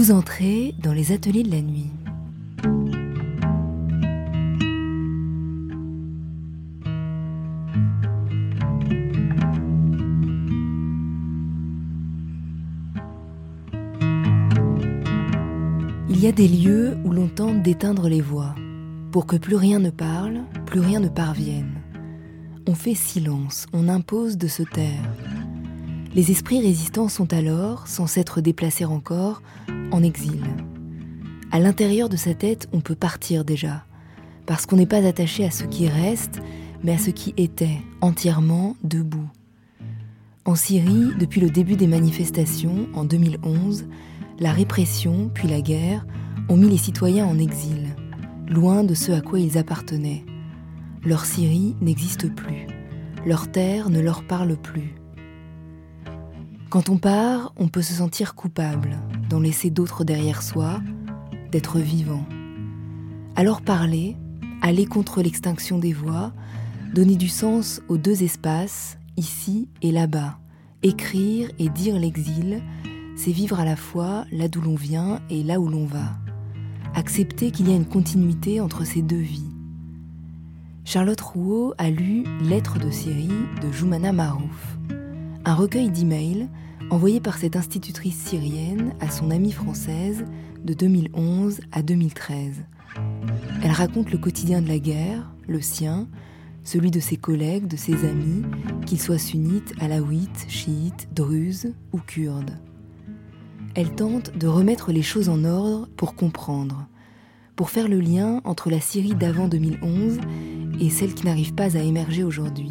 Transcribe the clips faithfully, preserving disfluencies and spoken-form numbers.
Vous entrez dans les ateliers de la nuit. Il y a des lieux où l'on tente d'éteindre les voix, pour que plus rien ne parle, plus rien ne parvienne. On fait silence, on impose de se taire. Les esprits résistants sont alors, sans s'être déplacés encore, en exil. À l'intérieur de sa tête, on peut partir déjà, parce qu'on n'est pas attaché à ce qui reste, mais à ce qui était, entièrement debout. En Syrie, depuis le début des manifestations, en deux mille onze, la répression, puis la guerre, ont mis les citoyens en exil, loin de ce à quoi ils appartenaient. Leur Syrie n'existe plus, leur terre ne leur parle plus. Quand on part, on peut se sentir coupable, d'en laisser d'autres derrière soi, d'être vivant. Alors parler, aller contre l'extinction des voix, donner du sens aux deux espaces, ici et là-bas, écrire et dire l'exil, c'est vivre à la fois là d'où l'on vient et là où l'on va. Accepter qu'il y a une continuité entre ces deux vies. Charlotte Rouault a lu « Lettres de Syrie » de Joumana Marouf, un recueil d'emails envoyé par cette institutrice syrienne à son amie française de deux mille onze à deux mille treize. Elle raconte le quotidien de la guerre, le sien, celui de ses collègues, de ses amis, qu'ils soient sunnites, alaouites, chiites, druzes ou kurdes. Elle tente de remettre les choses en ordre pour comprendre, pour faire le lien entre la Syrie d'avant deux mille onze et celle qui n'arrive pas à émerger aujourd'hui.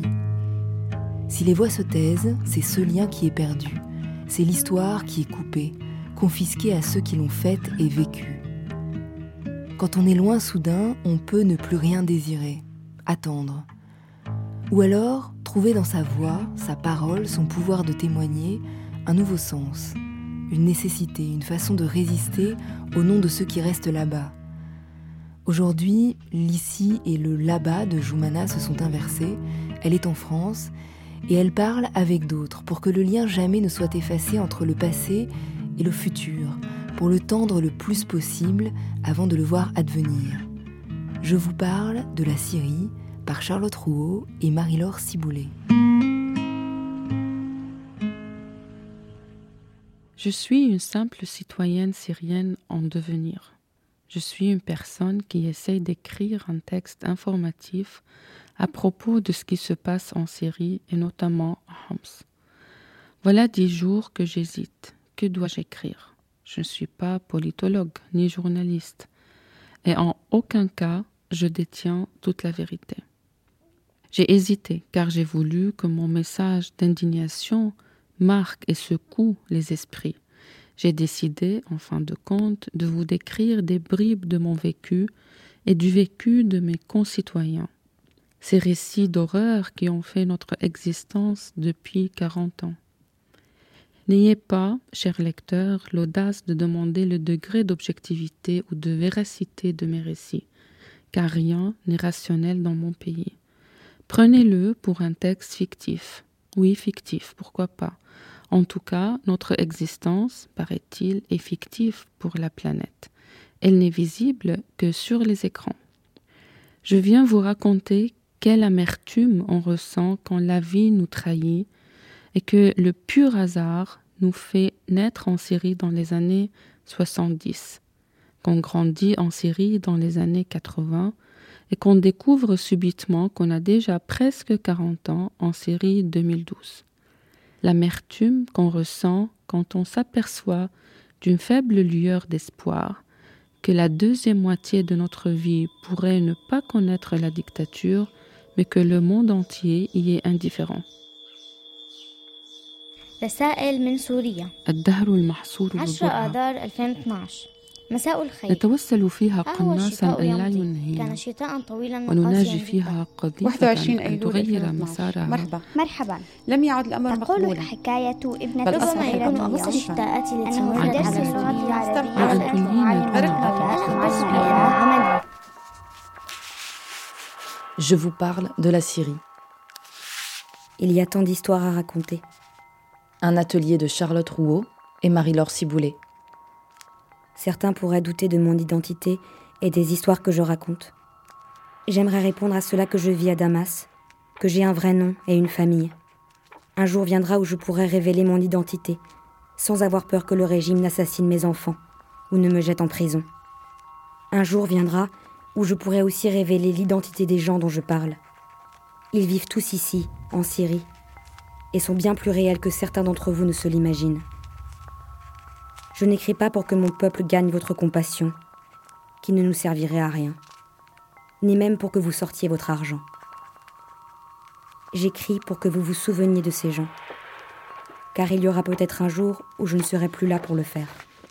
Si les voix se taisent, c'est ce lien qui est perdu, c'est l'histoire qui est coupée, confisquée à ceux qui l'ont faite et vécue. Quand on est loin soudain, on peut ne plus rien désirer, attendre. Ou alors, trouver dans sa voix, sa parole, son pouvoir de témoigner, un nouveau sens, une nécessité, une façon de résister au nom de ceux qui restent là-bas. Aujourd'hui, l'ici et le là-bas de Joumana se sont inversés. Elle est en France et elle parle avec d'autres pour que le lien jamais ne soit effacé entre le passé et le futur, pour le tendre le plus possible avant de le voir advenir. Je vous parle de la Syrie par Charlotte Rouault et Marie-Laure Ciboulet. Je suis une simple citoyenne syrienne en devenir. Je suis une personne qui essaye d'écrire un texte informatif à propos de ce qui se passe en Syrie et notamment à Homs. Voilà dix jours que j'hésite. Que dois-je écrire ? Je ne suis pas politologue ni journaliste et en aucun cas je détiens toute la vérité. J'ai hésité car j'ai voulu que mon message d'indignation marque et secoue les esprits. J'ai décidé, en fin de compte, de vous décrire des bribes de mon vécu et du vécu de mes concitoyens. Ces récits d'horreur qui ont fait notre existence depuis quarante ans. N'ayez pas, chers lecteurs, l'audace de demander le degré d'objectivité ou de véracité de mes récits, car rien n'est rationnel dans mon pays. Prenez-le pour un texte fictif. Oui, fictif, pourquoi pas. En tout cas, notre existence, paraît-il, est fictive pour la planète. Elle n'est visible que sur les écrans. Je viens vous raconter quelle amertume on ressent quand la vie nous trahit et que le pur hasard nous fait naître en Syrie dans les années soixante-dix, qu'on grandit en Syrie dans les années quatre-vingts et qu'on découvre subitement qu'on a déjà presque quarante ans en Syrie deux mille douze. L'amertume qu'on ressent quand on s'aperçoit d'une faible lueur d'espoir que la deuxième moitié de notre vie pourrait ne pas connaître la dictature, mais que le monde entier y est indifférent. رسائل من سوريا الدهر المحصور عشرة بالبرهة آذار ألفين واثناشر مساء الخير. نتوسل فيها ها هو قناصا الشتاء أن لا يمضي. ينهينا كان شتاء طويلا ونناجي وقاسيا فيها جدا. قذيفة واحد وعشرين أن أيلول تغير ألفين واثناشر. مسارها. مرحبا. مرحبا. لم يعد الأمر تقول مقبولا. الحكاية ابنة بل أصبح ربما الأمر يكون أول مصيفا. الشتاءات التي أنه مرت درس على سوريا سوريا وأن تنهينا العمل. Je vous parle de la Syrie. Il y a tant d'histoires à raconter. Un atelier de Charlotte Rouault et Marie-Laure Ciboulet. certains pourraient douter de mon identité et des histoires que je raconte. J'aimerais répondre à cela que je vis à Damas, que j'ai un vrai nom et une famille. Un jour viendra où je pourrai révéler mon identité, sans avoir peur que le régime n'assassine mes enfants ou ne me jette en prison. Un jour viendra où je pourrai aussi révéler l'identité des gens dont je parle. Ils vivent tous ici, en Syrie, et sont bien plus réels que certains d'entre vous ne se l'imaginent. Je n'écris pas pour que mon peuple gagne votre compassion, qui ne nous servirait à rien, ni même pour que vous sortiez votre argent. J'écris pour que vous vous souveniez de ces gens, car il y aura peut-être un jour où je ne serai plus là pour le faire.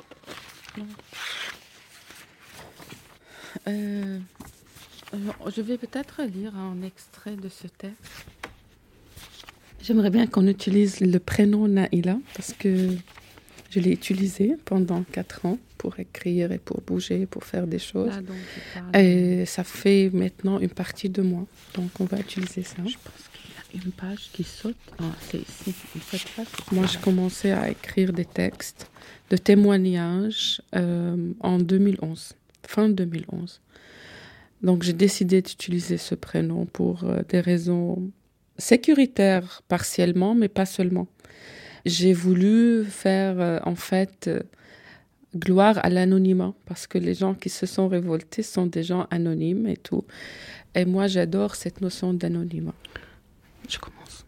Euh, je vais peut-être lire un extrait de ce texte. J'aimerais bien qu'on utilise le prénom Naïla, parce que je l'ai utilisé pendant quatre ans pour écrire et pour bouger, pour faire des choses. Là, donc, et ça fait maintenant une partie de moi. Donc, on va utiliser ça. Je pense qu'il y a une page qui saute. Ah, c'est ici, cette page. Moi, j'ai commencé à écrire des textes de témoignages euh, en deux mille onze, fin deux mille onze. Donc, j'ai décidé d'utiliser ce prénom pour euh, des raisons sécuritaires partiellement, mais pas seulement. J'ai voulu faire, euh, en fait, euh, gloire à l'anonymat, parce que les gens qui se sont révoltés sont des gens anonymes et tout. Et moi, j'adore cette notion d'anonymat. Je commence.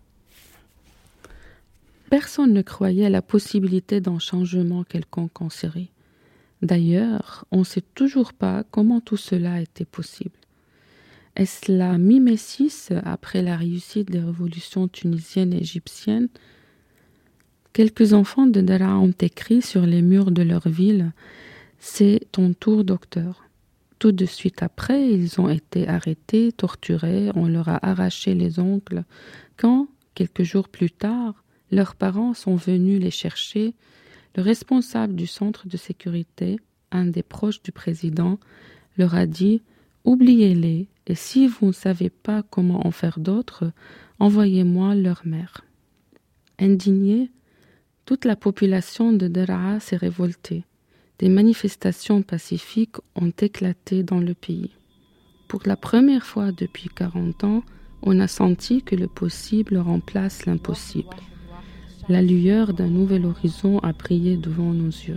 Personne ne croyait à la possibilité d'un changement quelconque en Syrie. D'ailleurs, on ne sait toujours pas comment tout cela était possible. Est-ce la mi-Messis, après la réussite des révolutions tunisiennes et égyptiennes, quelques enfants de Daraa ont écrit sur les murs de leur ville « C'est ton tour, docteur ». Tout de suite après, ils ont été arrêtés, torturés, on leur a arraché les ongles. Quand, quelques jours plus tard, leurs parents sont venus les chercher, le responsable du centre de sécurité, un des proches du président, leur a dit « Oubliez-les, et si vous ne savez pas comment en faire d'autres, envoyez-moi leur mère ». Indignés, toute la population de Daraa s'est révoltée. Des manifestations pacifiques ont éclaté dans le pays. Pour la première fois depuis quarante ans, on a senti que le possible remplace l'impossible. La lueur d'un nouvel horizon a brillé devant nos yeux.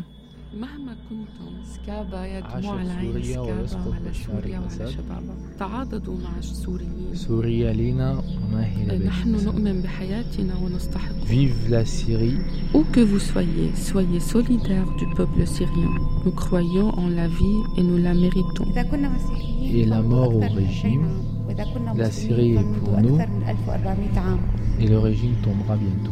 Vive la Syrie. Où que vous soyez, soyez solidaires du peuple syrien. Nous croyons en la vie et nous la méritons. Et la mort au régime. La Syrie est pour nous. Et le régime tombera bientôt.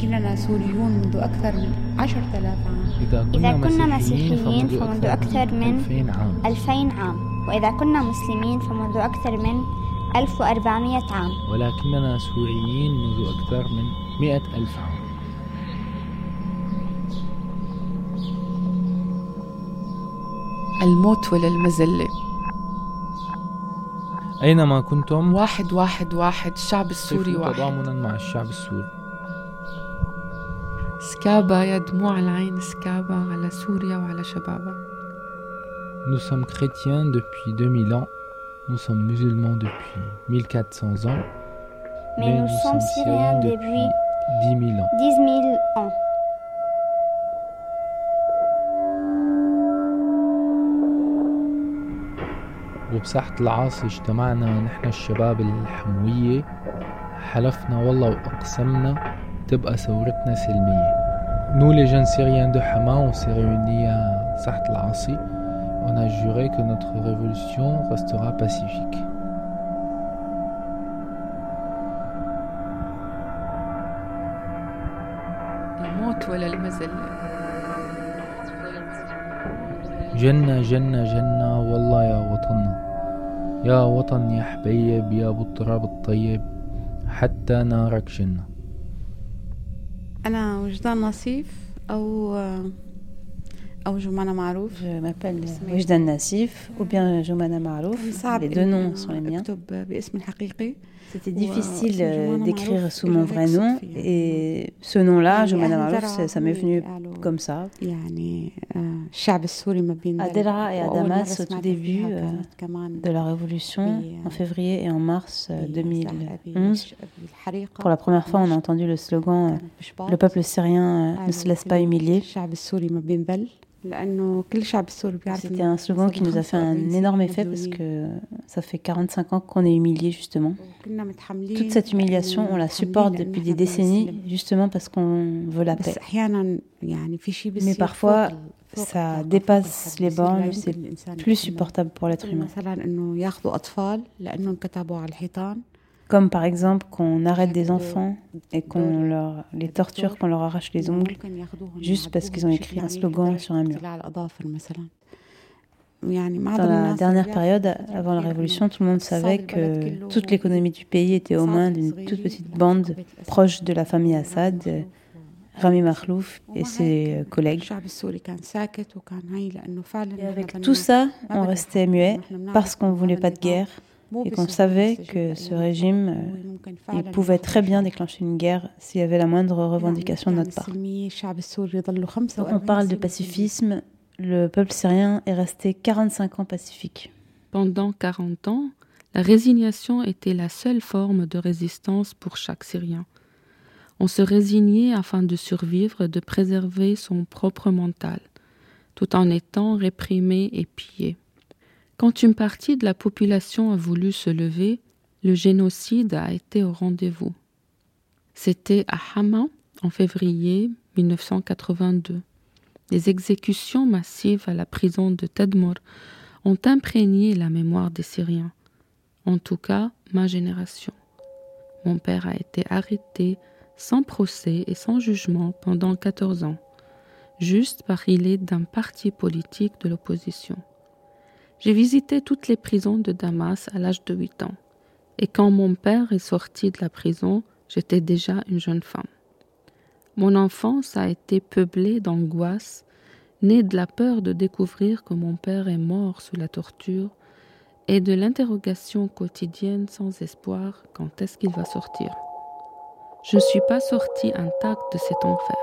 إذا كنا مسيحيين فمنذ أكثر من ألفين عام وإذا كنا مسلمين فمنذ أكثر من ألف وأربعمائة عام ولكننا سوريين منذ أكثر من مئة ألف عام. الموت ولا المذلة. أينما كنتم واحد واحد واحد الشعب السوري واحد تضامنا مع الشعب السوري. سكابة يا دموع العين سكابة على سوريا وعلى شبابها. Nous sommes chrétiens depuis deux mille ans. Nous sommes musulmans depuis mille quatre cents ans. Mais, mais nous, nous sommes syriens depuis dix mille ans. dix mille ans. وبساحة العاصي اجتمعنا نحن الشباب الحموية، حلفنا والله وأقسمنا تبقى ثورتنا سلمية. Nous les jeunes syriens de Hama, on s'est réunis à Saht al-Asi. On a juré que notre révolution restera pacifique. الموت ولا المذلة. جنة جنة جنة والله يا وطننا، يا وطن يا حبيب يا ابو التراب الطيب، حتى نارك جنة. أنا وجدان نصيف أو Je m'appelle Wejdan Nassif ou bien Joumana Marouf. Les deux noms sont les miens. C'était difficile d'écrire sous mon vrai nom et ce nom-là, Joumana Marouf, ça m'est venu comme ça. À Dera et à Damas, au tout début euh, de la Révolution, en février et en mars deux mille onze, pour la première fois, on a entendu le slogan « Le peuple syrien ne se laisse pas humilier ». C'était un slogan qui nous a fait un énorme effet parce que ça fait quarante-cinq ans qu'on est humilié justement. Toute cette humiliation, on la supporte depuis des décennies justement parce qu'on veut la paix. Mais parfois, ça dépasse les bornes, c'est plus supportable pour l'être humain. Comme par exemple qu'on arrête des enfants et qu'on leur, les torture, qu'on leur arrache les ongles, juste parce qu'ils ont écrit un slogan sur un mur. Dans la dernière période, avant la Révolution, tout le monde savait que toute l'économie du pays était aux mains d'une toute petite bande proche de la famille Assad, Rami Makhlouf et ses collègues. Et avec tout ça, on restait muet parce qu'on ne voulait pas de guerre. Et qu'on savait que ce régime, euh, il pouvait très bien déclencher une guerre s'il y avait la moindre revendication de notre part. Donc on parle de pacifisme, le peuple syrien est resté quarante-cinq ans pacifique. Pendant quarante ans, la résignation était la seule forme de résistance pour chaque Syrien. On se résignait afin de survivre, de préserver son propre mental, tout en étant réprimé et pillé. Quand une partie de la population a voulu se lever, le génocide a été au rendez-vous. C'était à Hama, en février mille neuf cent quatre-vingt-deux. Les exécutions massives à la prison de Tadmor ont imprégné la mémoire des Syriens. En tout cas, ma génération. Mon père a été arrêté sans procès et sans jugement pendant quatorze ans, juste parce qu'il est d'un parti politique de l'opposition. J'ai visité toutes les prisons de Damas à l'âge de huit ans. Et quand mon père est sorti de la prison, j'étais déjà une jeune femme. Mon enfance a été peuplée d'angoisse, née de la peur de découvrir que mon père est mort sous la torture et de l'interrogation quotidienne sans espoir quand est-ce qu'il va sortir. Je ne suis pas sortie intacte de cet enfer.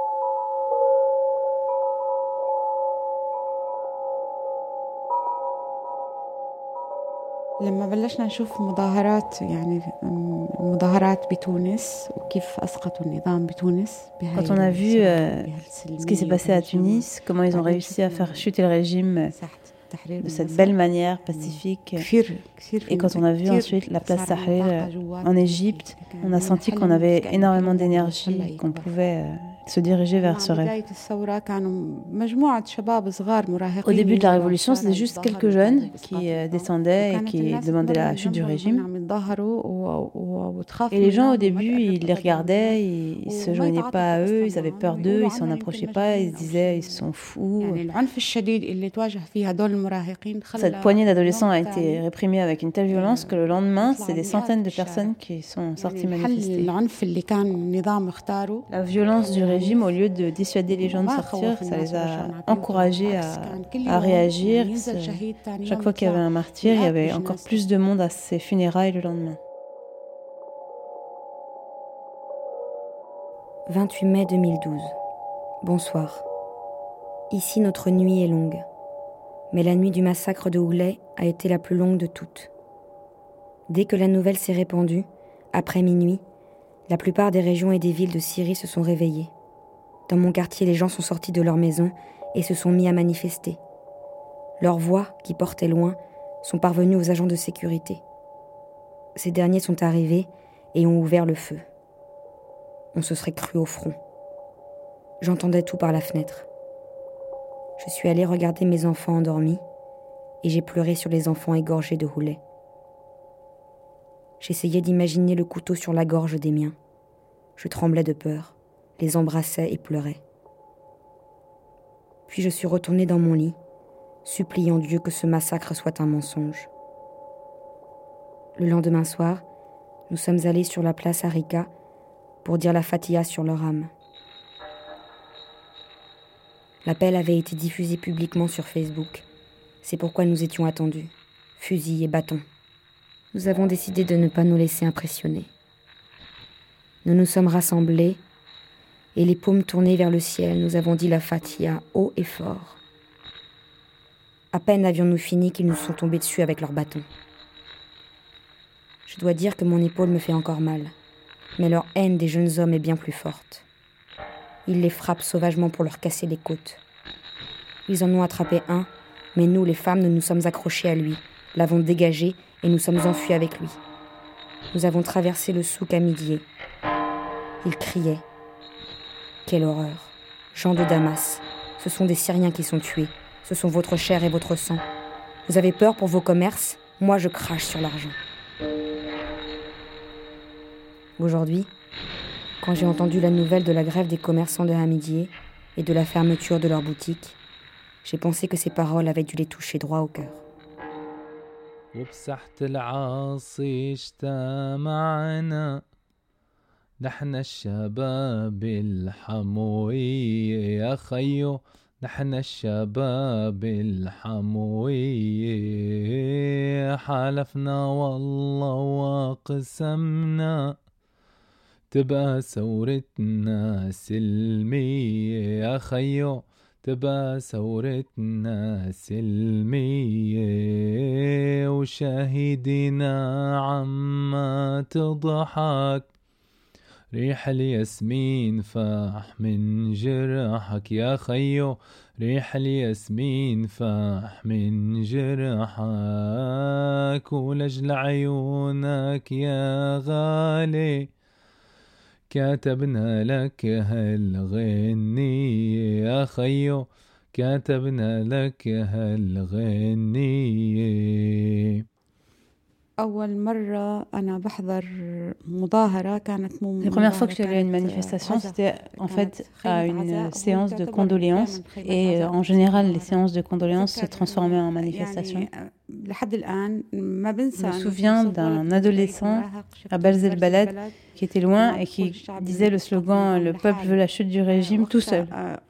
لما بلشنا نشوف مظاهرات يعني مظاهرات بتونس وكيف أسقطوا النظام بتونس. Quand on a vu euh, ce qui s'est passé à Tunis, comment ils ont réussi à faire chuter le régime de cette belle manière pacifique, et quand on a vu ensuite la place Tahrir en Égypte, on a senti qu'on avait énormément d'énergie, qu'on pouvait euh, se diriger vers ce rêve. Au début de la Révolution, c'était juste quelques jeunes qui euh, descendaient et qui demandaient la chute du régime. Et les gens, au début, ils les regardaient, ils ne se joignaient pas à eux, ils avaient peur d'eux, ils s'en approchaient pas, ils se disaient ils sont fous. Cette poignée d'adolescents a été réprimée avec une telle violence que le lendemain, c'est des centaines de personnes qui sont sorties manifester. La violence du régime, au lieu de dissuader les gens de sortir, ça les a encouragés à, à réagir. Chaque fois qu'il y avait un martyr, il y avait encore plus de monde à ses funérailles le lendemain. vingt-huit mai deux mille douze. Bonsoir. Ici, notre nuit est longue. Mais la nuit du massacre de Houlé a été la plus longue de toutes. Dès que la nouvelle s'est répandue, après minuit, la plupart des régions et des villes de Syrie se sont réveillées. Dans mon quartier, les gens sont sortis de leurs maisons et se sont mis à manifester. Leurs voix, qui portaient loin, sont parvenues aux agents de sécurité. Ces derniers sont arrivés et ont ouvert le feu. On se serait cru au front. J'entendais tout par la fenêtre. Je suis allée regarder mes enfants endormis et j'ai pleuré sur les enfants égorgés de Houlé. J'essayais d'imaginer le couteau sur la gorge des miens. Je tremblais de peur, les embrassais et pleurais. Puis je suis retournée dans mon lit, suppliant Dieu que ce massacre soit un mensonge. Le lendemain soir, nous sommes allés sur la place Arica pour dire la Fatiha sur leur âme. L'appel avait été diffusé publiquement sur Facebook. C'est pourquoi nous étions attendus, fusils et bâtons. Nous avons décidé de ne pas nous laisser impressionner. Nous nous sommes rassemblés et les paumes tournées vers le ciel, nous avons dit la Fatiha haut et fort. À peine avions-nous fini qu'ils nous sont tombés dessus avec leurs bâtons. Je dois dire que mon épaule me fait encore mal, mais leur haine des jeunes hommes est bien plus forte. Ils les frappent sauvagement pour leur casser les côtes. Ils en ont attrapé un, mais nous, les femmes, nous nous sommes accrochés à lui, l'avons dégagé et nous sommes enfuis avec lui. Nous avons traversé le souk à midi. Il criait. Quelle horreur. Gens de Damas, ce sont des Syriens qui sont tués. Ce sont votre chair et votre sang. Vous avez peur pour vos commerces? Moi, je crache sur l'argent. Aujourd'hui, quand j'ai entendu la nouvelle de la grève des commerçants de Hamidié et de la fermeture de leurs boutiques, j'ai pensé que ces paroles avaient dû les toucher droit au cœur. نحن الشباب الحموية يا خيو نحن الشباب الحموية حالفنا والله وقسمنا تبقى ثورتنا سلمية يا خيو تبقى ثورتنا سلمية وشاهدنا عما تضحك ريح الياسمين فاح من جرحك يا خيو ريح الياسمين فاح من جرحك ولجل عيونك يا غالي كاتبنا لك هالغنية يا خيو كاتبنا لك هالغنية. أول مرة أنا بحضر مظاهرة كانت مو La première fois que j'allais à une manifestation, c'était en fait à une séance de condoléances et en général les séances de condoléances se transformaient en manifestations. Je me souviens d'un adolescent à Balzel Balad qui était loin et qui disait le slogan « Le peuple veut la chute du régime tout seul ».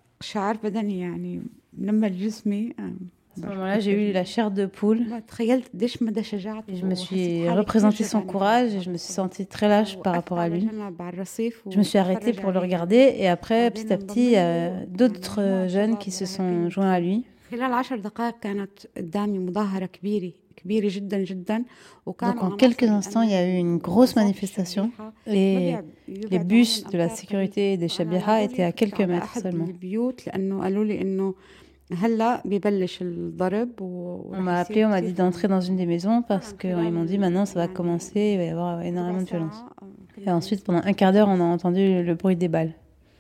À ce moment-là, j'ai eu la chair de poule. Et je me suis représenté son courage et je me suis sentie très lâche par rapport à lui. Je me suis arrêtée pour le regarder et après, petit à petit, il y a d'autres jeunes qui se sont joints à lui. Donc en quelques instants, il y a eu une grosse manifestation et les bus de la sécurité des Shabiha étaient à quelques mètres seulement. On m'a appelé, on m'a dit d'entrer dans une des maisons parce qu'ils m'ont dit maintenant ça va commencer, il va y avoir énormément de violence. Et ensuite, pendant un quart d'heure, on a entendu le bruit des balles.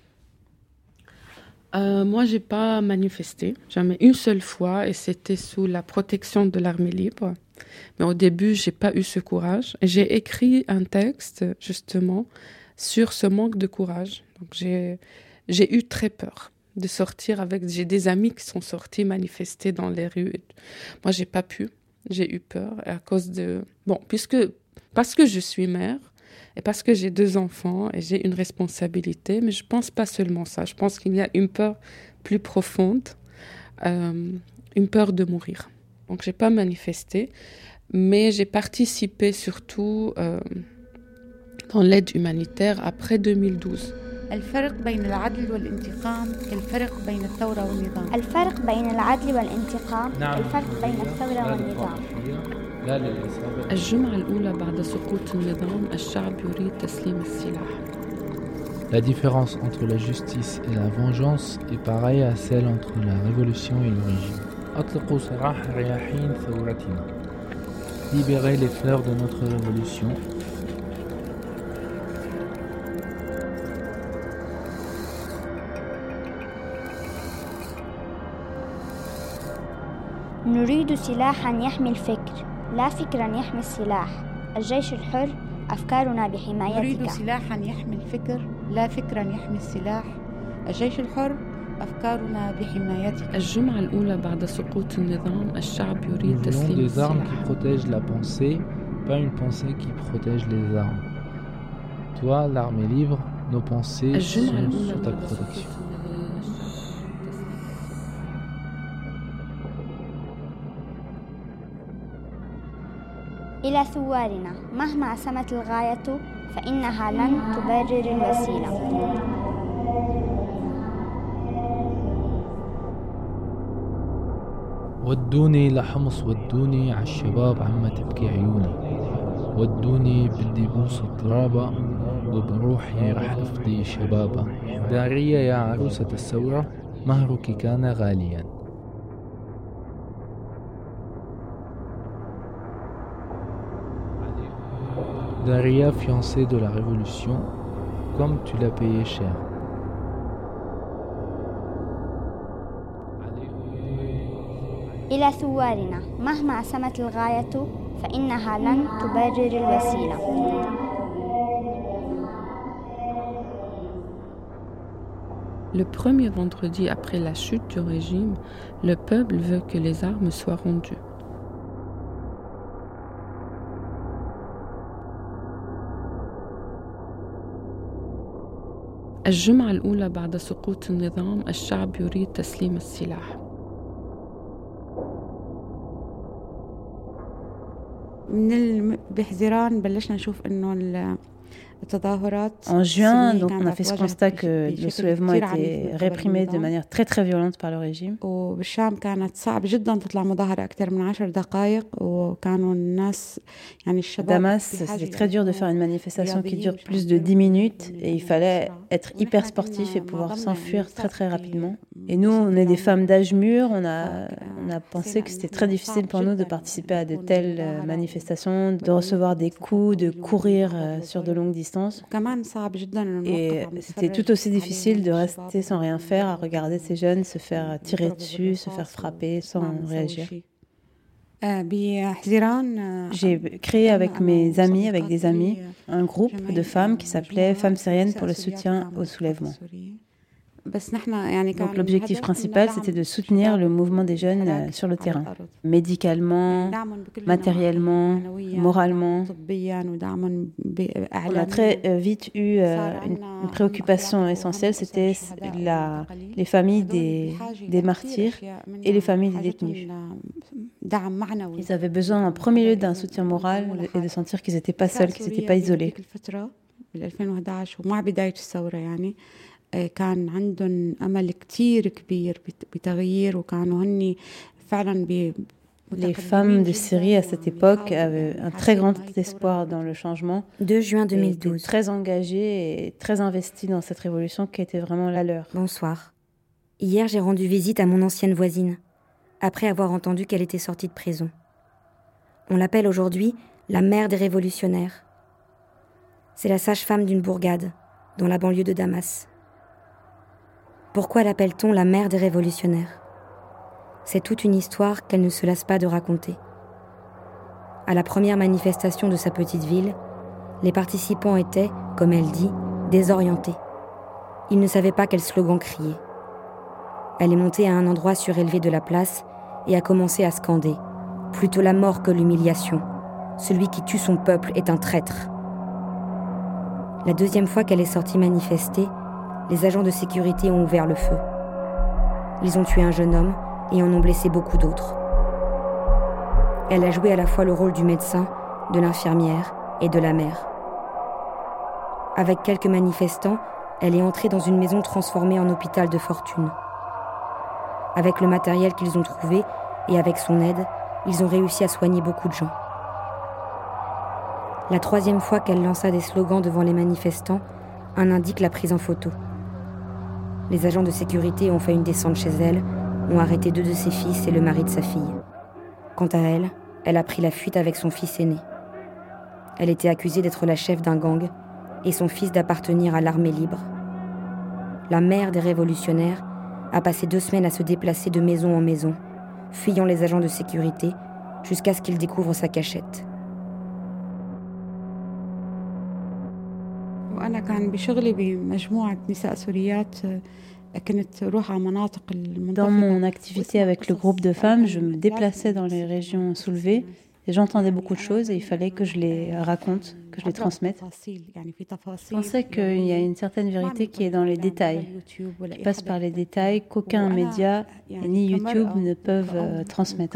Euh, moi, j'ai pas manifesté, jamais une seule fois, et c'était sous la protection de l'armée libre. Mais au début, j'ai pas eu ce courage. Et j'ai écrit un texte justement sur ce manque de courage. Donc j'ai j'ai eu très peur de sortir avec... J'ai des amis qui sont sortis manifester dans les rues. Moi, j'ai pas pu. J'ai eu peur à cause de... Bon, puisque... Parce que je suis mère et parce que j'ai deux enfants et j'ai une responsabilité, mais je pense pas seulement ça. Je pense qu'il y a une peur plus profonde, euh, une peur de mourir. Donc, j'ai pas manifesté, mais j'ai participé surtout euh, dans l'aide humanitaire après deux mille douze. الفرق بين العدل والانتقام كالفرق بين الثورة والنظام. الفرق بين العدل والانتقام كالفرق بين الثورة والنظام. الجمعة الأولى بعد سقوط النظام الشعب يريد تسليم السلاح. La différence entre la justice et la vengeance est pareille à celle entre la révolution et le régime. أطلقوا سراح رياحين ثورتنا. Libérez les fleurs de notre révolution. نريد سلاحاً يحمي الفكر لا فكراً يحمي السلاح الجيش الحر أفكارنا بحمايتك. نريد سلاحاً يحمي الفكر لا فكراً يحمي السلاح الجيش الحر أفكارنا بحمايتك. الجمعة الأولى بعد سقوط النظام الشعب يريد تسليم السلاح. Nous voulons des armes qui protègent la pensée, pas une pensée qui protège les armes. Toi, l'armée libre, nos pensées sont sous ta protection. إلى ثوارنا مهما عصمت الغاية فإنها لن تبرر الوسيلة. ودوني لحمص، ودوني عالشباب عما تبكي عيوني، ودوني بدي بوس ترابة وبروحي رح أفدي شبابا. دارية يا عروسة الثورة مهرك كان غاليا. Daria, fiancée de la Révolution, comme tu l'as payé cher. إلى ثوارنا مهما عصمت الغاية فإنها لن تبرر الوسيلة. Le premier vendredi après la chute du régime, le peuple veut que les armes soient rendues. الجمعة الأولى بعد سقوط النظام الشعب يريد تسليم السلاح. من ال... بحزيران بلشنا نشوف إنه ال... En juin, donc, on a fait ce constat que le soulèvement était réprimé de manière très très violente par le régime. Damas, c'était très dur de faire une manifestation qui dure plus de dix minutes et il fallait être hyper sportif et pouvoir s'enfuir très très rapidement. Et nous, on est des femmes d'âge mûr, on a, on a pensé que c'était très difficile pour nous de participer à de telles manifestations, de recevoir des coups, de courir sur de longues distances. Et c'était tout aussi difficile de rester sans rien faire, à regarder ces jeunes se faire tirer dessus, se faire frapper sans réagir. J'ai créé avec mes amis, avec des amis, un groupe de femmes qui s'appelait Femmes syriennes pour le soutien au soulèvement. Donc l'objectif principal, c'était de soutenir le mouvement des jeunes sur le terrain, médicalement, matériellement, moralement. On a très vite eu une, une préoccupation essentielle, c'était la, les familles des, des martyrs et les familles des détenus. Ils avaient besoin en premier lieu d'un soutien moral et de sentir qu'ils n'étaient pas seuls, qu'ils n'étaient pas isolés. كان عندهم أمل كتير كبير بتغيير وكانوا هني فعلا ب Les femmes de Syrie à cette époque avaient un très grand espoir dans le changement. deux juin deux mille douze. Très engagées et très investies dans cette révolution qui était vraiment la leur. Bonsoir. Hier, j'ai rendu visite à mon ancienne voisine, après avoir entendu qu'elle était sortie de prison. On l'appelle aujourd'hui la mère des révolutionnaires. C'est la sage-femme d'une bourgade, dans la banlieue de Damas. Pourquoi l'appelle-t-on la mère des révolutionnaires ? C'est toute une histoire qu'elle ne se lasse pas de raconter. À la première manifestation de sa petite ville, les participants étaient, comme elle dit, désorientés. Ils ne savaient pas quel slogan crier. Elle est montée à un endroit surélevé de la place et a commencé à scander « Plutôt la mort que l'humiliation. Celui qui tue son peuple est un traître. » La deuxième fois qu'elle est sortie manifester, les agents de sécurité ont ouvert le feu. Ils ont tué un jeune homme et en ont blessé beaucoup d'autres. Elle a joué à la fois le rôle du médecin, de l'infirmière et de la mère. Avec quelques manifestants, elle est entrée dans une maison transformée en hôpital de fortune. Avec le matériel qu'ils ont trouvé et avec son aide, ils ont réussi à soigner beaucoup de gens. La troisième fois qu'elle lança des slogans devant les manifestants, un indique l'a prise en photo. Les agents de sécurité ont fait une descente chez elle, ont arrêté deux de ses fils et le mari de sa fille. Quant à elle, elle a pris la fuite avec son fils aîné. Elle était accusée d'être la chef d'un gang et son fils d'appartenir à l'armée libre. La mère des révolutionnaires a passé deux semaines à se déplacer de maison en maison, fuyant les agents de sécurité jusqu'à ce qu'ils découvrent sa cachette. وأنا كان بشغلي بمجموعة نساء سوريات كنت روح على مناطق المنطقة. Dans mon activité avec le groupe de femmes, je me déplaçais dans les régions soulevées Et j'entendais beaucoup de choses et il fallait que je les raconte, que je les transmette. Je pensais qu'il y a une certaine vérité qui est dans les détails, qui passe par les détails qu'aucun média ni YouTube ne peuvent euh, transmettre.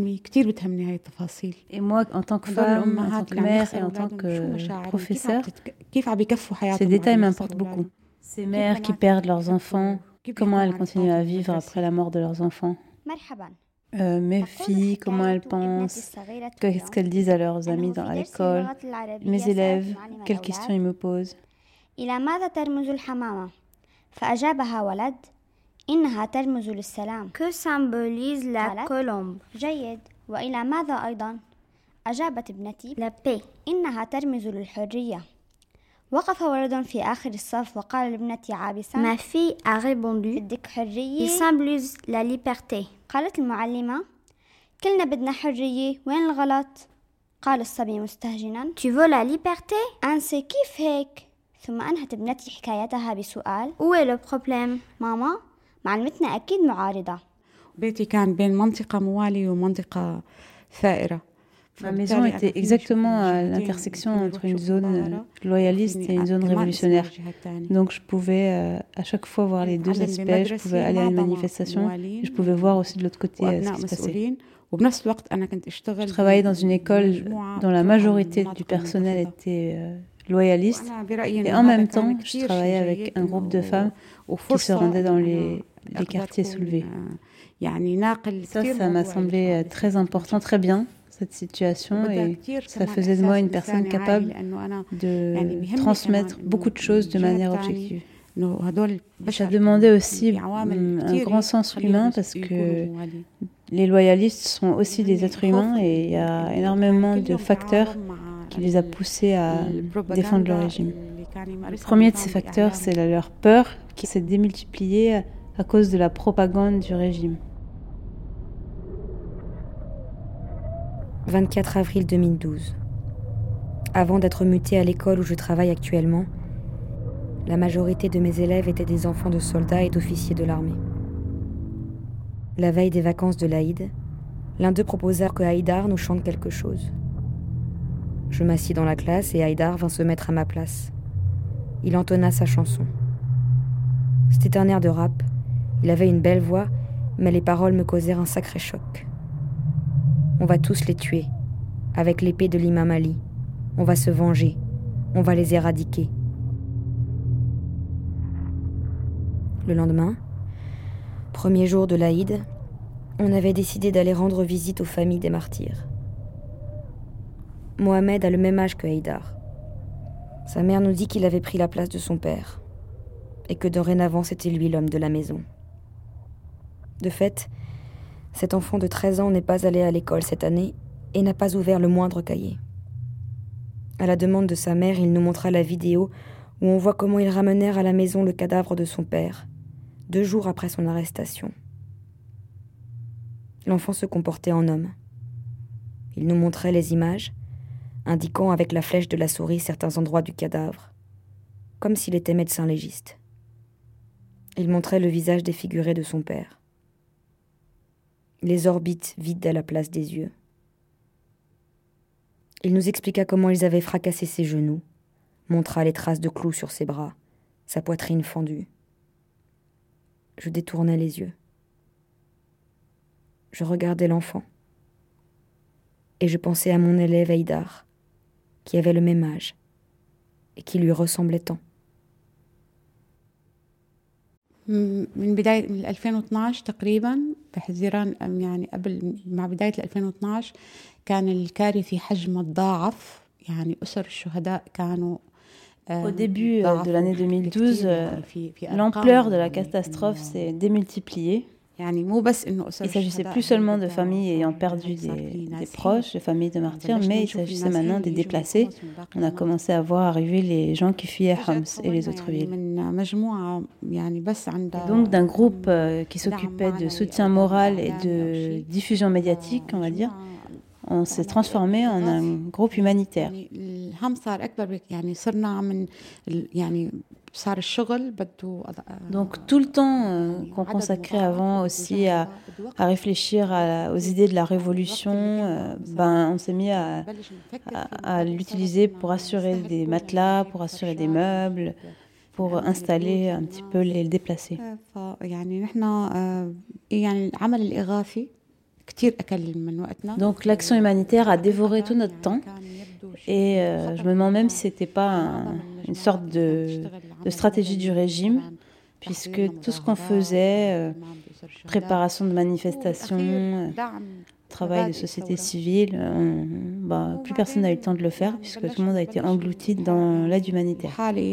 Et moi, en tant que femme, en tant que mère et en tant que professeure, ces détails m'importent beaucoup. Ces mères qui perdent leurs enfants, comment elles continuent à vivre après la mort de leurs enfants. Euh, mes filles, comment elles pensent, qu'est-ce qu'elles disent à leurs amis dans à l'école, mes élèves, quelles questions ils me posent. إلى ماذا ترمز الحمامة؟ فأجابها ولد إنها ترمز للسلام. Que symbolise la colombe? جيد. وإلى ماذا أيضا؟ أجابت ابنتي la paix. إنها ترمز للحرية. وقف ولد في آخر الصف وقال لابنتي عابسة Ma fille a répondu بدك حرية؟ Il symbolise la liberté. قالت المعلمة كلنا بدنا حرية، وين الغلط؟ قال الصبي مستهجنا Tu veux la liberté؟ أنسى كيف هيك؟ ثم أنهت ابنتي حكايتها بسؤال Où est le problème؟ ماما معلمتنا أكيد معارضة. بيتي كان بين منطقة موالية ومنطقة ثائرة. Ma maison était exactement à l'intersection entre une zone loyaliste et une zone révolutionnaire. Donc je pouvais euh, à chaque fois voir les deux aspects. Je pouvais aller à une manifestation et je pouvais voir aussi de l'autre côté euh, ce qui se passait. Je travaillais dans une école dont la majorité du personnel était euh, loyaliste et en même temps je travaillais avec un groupe de femmes qui se rendaient dans les, les quartiers soulevés. Ça, ça m'a semblé très important, très bien, cette situation, et ça faisait de moi une personne capable de transmettre beaucoup de choses de manière objective. Ça demandait aussi un grand sens humain parce que les loyalistes sont aussi des êtres humains et il y a énormément de facteurs qui les a poussés à défendre le régime. Le premier de ces facteurs, c'est leur peur qui s'est démultipliée à cause de la propagande du régime. vingt-quatre avril deux mille douze. Avant d'être mutée à l'école où je travaille actuellement, la majorité de mes élèves étaient des enfants de soldats et d'officiers de l'armée. La veille des vacances de l'Aïd, l'un d'eux proposa que Haïdar nous chante quelque chose. Je m'assis dans la classe et Haïdar vint se mettre à ma place. Il entonna sa chanson. C'était un air de rap. Il avait une belle voix, mais les paroles me causèrent un sacré choc. On va tous les tuer, avec l'épée de l'imam Ali. On va se venger, on va les éradiquer. Le lendemain, premier jour de l'Aïd, on avait décidé d'aller rendre visite aux familles des martyrs. Mohamed a le même âge que Haïdar. Sa mère nous dit qu'il avait pris la place de son père, et que dorénavant c'était lui l'homme de la maison. De fait, cet enfant de treize ans n'est pas allé à l'école cette année et n'a pas ouvert le moindre cahier. À la demande de sa mère, il nous montra la vidéo où on voit comment ils ramenèrent à la maison le cadavre de son père, deux jours après son arrestation. L'enfant se comportait en homme. Il nous montrait les images, indiquant avec la flèche de la souris certains endroits du cadavre, comme s'il était médecin légiste. Il montrait le visage défiguré de son père. Les orbites vides à la place des yeux. Il nous expliqua comment ils avaient fracassé ses genoux, montra les traces de clous sur ses bras, sa poitrine fendue. Je détournais les yeux. Je regardais l'enfant. Et je pensais à mon élève Haïdar, qui avait le même âge et qui lui ressemblait tant. من بداية ألفين واثناشر تقريبا تحذيرا يعني قبل مع بداية ألفين واثناشر كان الكارثة حجمه تضاعف يعني أسر الشهداء كانوا Au début de l'année deux mille douze, l'ampleur de la catastrophe s'est démultipliée. Il ne s'agissait plus seulement de familles ayant perdu des, des proches, de familles de martyrs, mais il s'agissait maintenant des déplacés. On a commencé à voir arriver les gens qui fuyaient Homs et les autres villes. Et donc d'un groupe qui s'occupait de soutien moral et de diffusion médiatique, on va dire, on s'est transformé en un groupe humanitaire. Donc tout le temps euh, qu'on consacrait avant aussi à, à réfléchir à, aux idées de la révolution, euh, ben, on s'est mis à, à, à l'utiliser pour assurer des matelas, pour assurer des meubles, pour installer un petit peu les déplacer. Donc l'action humanitaire a dévoré tout notre temps et euh, je me demande même si ce n'était pas un, une sorte de, de stratégie du régime, puisque tout ce qu'on faisait, euh, préparation de manifestations, euh, travail de société civile, on, bah, plus personne n'a eu le temps de le faire puisque tout le monde a été englouti dans l'aide humanitaire.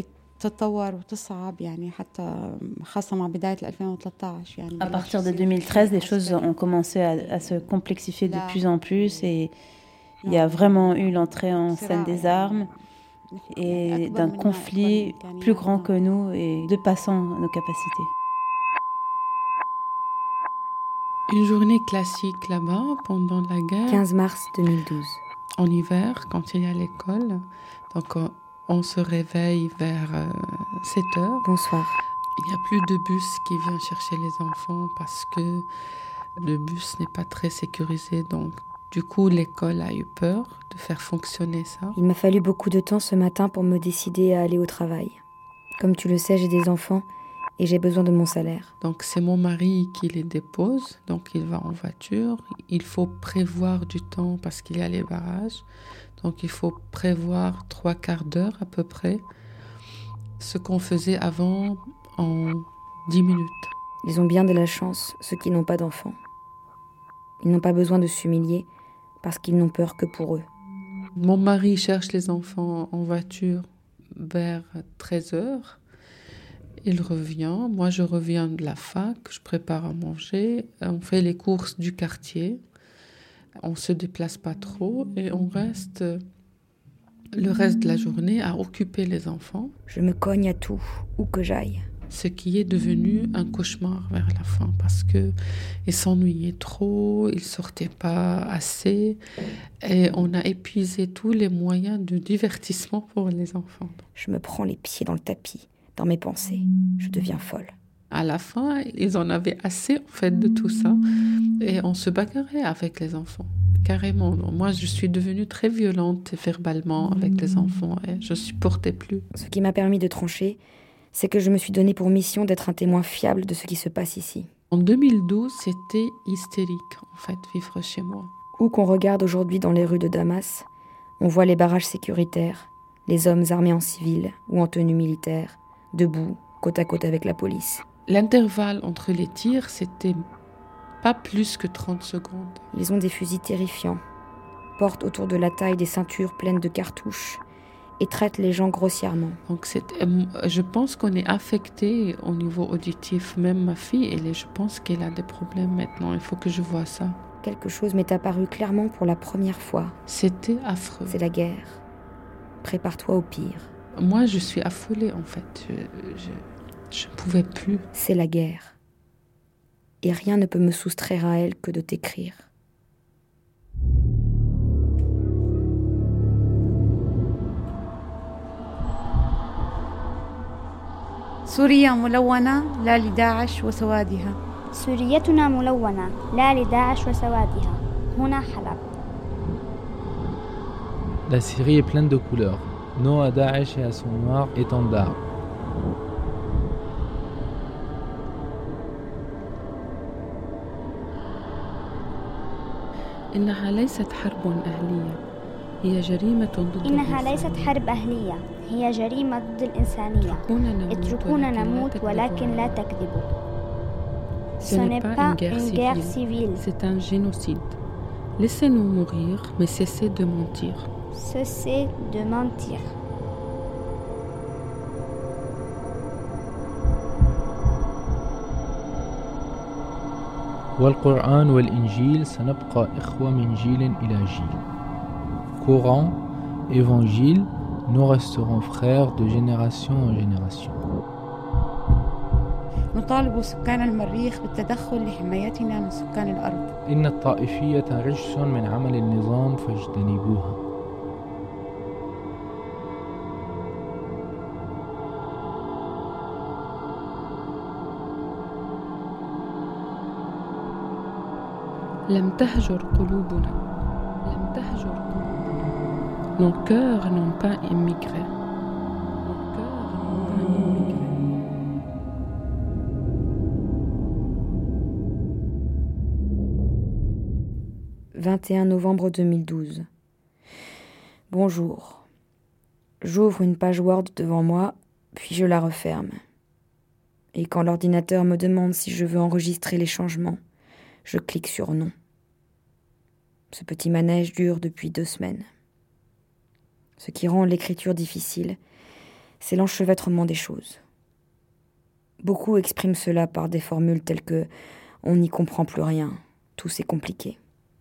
À partir de deux mille treize, les choses ont commencé à, à se complexifier de plus en plus et il y a vraiment eu l'entrée en scène des armes et d'un conflit plus grand que nous et dépassant nos capacités. Une journée classique là-bas pendant la guerre. quinze mars deux mille douze. En hiver, quand il y a l'école, donc on, on se réveille vers euh, sept heures. Bonsoir. Il n'y a plus de bus qui vient chercher les enfants parce que le bus n'est pas très sécurisé. Donc, du coup, l'école a eu peur de faire fonctionner ça. Il m'a fallu beaucoup de temps ce matin pour me décider à aller au travail. Comme tu le sais, j'ai des enfants et j'ai besoin de mon salaire. Donc, c'est mon mari qui les dépose. Donc, il va en voiture. Il faut prévoir du temps parce qu'il y a les barrages. Donc, il faut prévoir trois quarts d'heure à peu près. Ce qu'on faisait avant en dix minutes. Ils ont bien de la chance, ceux qui n'ont pas d'enfants. Ils n'ont pas besoin de s'humilier parce qu'ils n'ont peur que pour eux. Mon mari cherche les enfants en voiture vers treize heures. Il revient. Moi, je reviens de la fac. Je prépare à manger. On fait les courses du quartier. On ne se déplace pas trop et on reste le reste de la journée à occuper les enfants. Je me cogne à tout, où que j'aille. Ce qui est devenu un cauchemar vers la fin parce qu'ils s'ennuyaient trop, ils ne sortaient pas assez et on a épuisé tous les moyens de divertissement pour les enfants. Je me prends les pieds dans le tapis, dans mes pensées. Je deviens folle. À la fin, ils en avaient assez en fait de tout ça et on se bagarrait avec les enfants. Carrément. Moi, je suis devenue très violente verbalement avec les enfants et je ne supportais plus. Ce qui m'a permis de trancher, c'est que je me suis donné pour mission d'être un témoin fiable de ce qui se passe ici. En deux mille douze, c'était hystérique, en fait, vivre chez moi. Où qu'on regarde aujourd'hui dans les rues de Damas, on voit les barrages sécuritaires, les hommes armés en civil ou en tenue militaire, debout, côte à côte avec la police. L'intervalle entre les tirs, c'était pas plus que trente secondes. Ils ont des fusils terrifiants, portent autour de la taille des ceintures pleines de cartouches et traitent les gens grossièrement. Donc c'est, je pense qu'on est affecté au niveau auditif. Même ma fille, elle est, je pense qu'elle a des problèmes maintenant. Il faut que je vois ça. Quelque chose m'est apparu clairement pour la première fois. C'était affreux. C'est la guerre. Prépare-toi au pire. Moi, je suis affolée en fait. Je ne pouvais plus. C'est la guerre. Et rien ne peut me soustraire à elle que de t'écrire. سوريا ملونة لا لداعش وسوادها. سوريتنا ملونة لا لداعش وسوادها. هنا حلب. La Syrie est pleine de couleurs. Non à Daesh et à son noir étendard. إنها ليست حرب أهلية. هي جريمة ضد إنها ليست حرب أهلية. هي جريمة ضد الإنسانية. اتركونا نموت ولكن لا تكذبوا. Ce n'est pas une guerre civile. C'est un génocide. Laissez-nous mourir, mais cessez de mentir. Cessez de mentir. والقرآن والإنجيل سنبقى إخوة من جيل إلى جيل. Coran, Évangile, nous resterons frères de génération en génération. نطالب سكان المريخ بالتدخل لحمايتنا من سكان الأرض. إن الطائفية رجس من عمل النظام فاجتنبوها. لم تهجر قلوبنا لم تهجر قلوبنا. Nos cœurs n'ont pas immigré. Nos cœurs n'ont pas immigré. vingt et un novembre deux mille douze. Bonjour. J'ouvre une page Word devant moi, puis je la referme. Et quand l'ordinateur me demande si je veux enregistrer les changements, je clique sur non. Ce petit manège dure depuis deux semaines. Ce qui rend l'écriture difficile, c'est l'enchevêtrement des choses. Beaucoup expriment cela par des formules telles que « on n'y comprend plus rien, tout c'est compliqué ».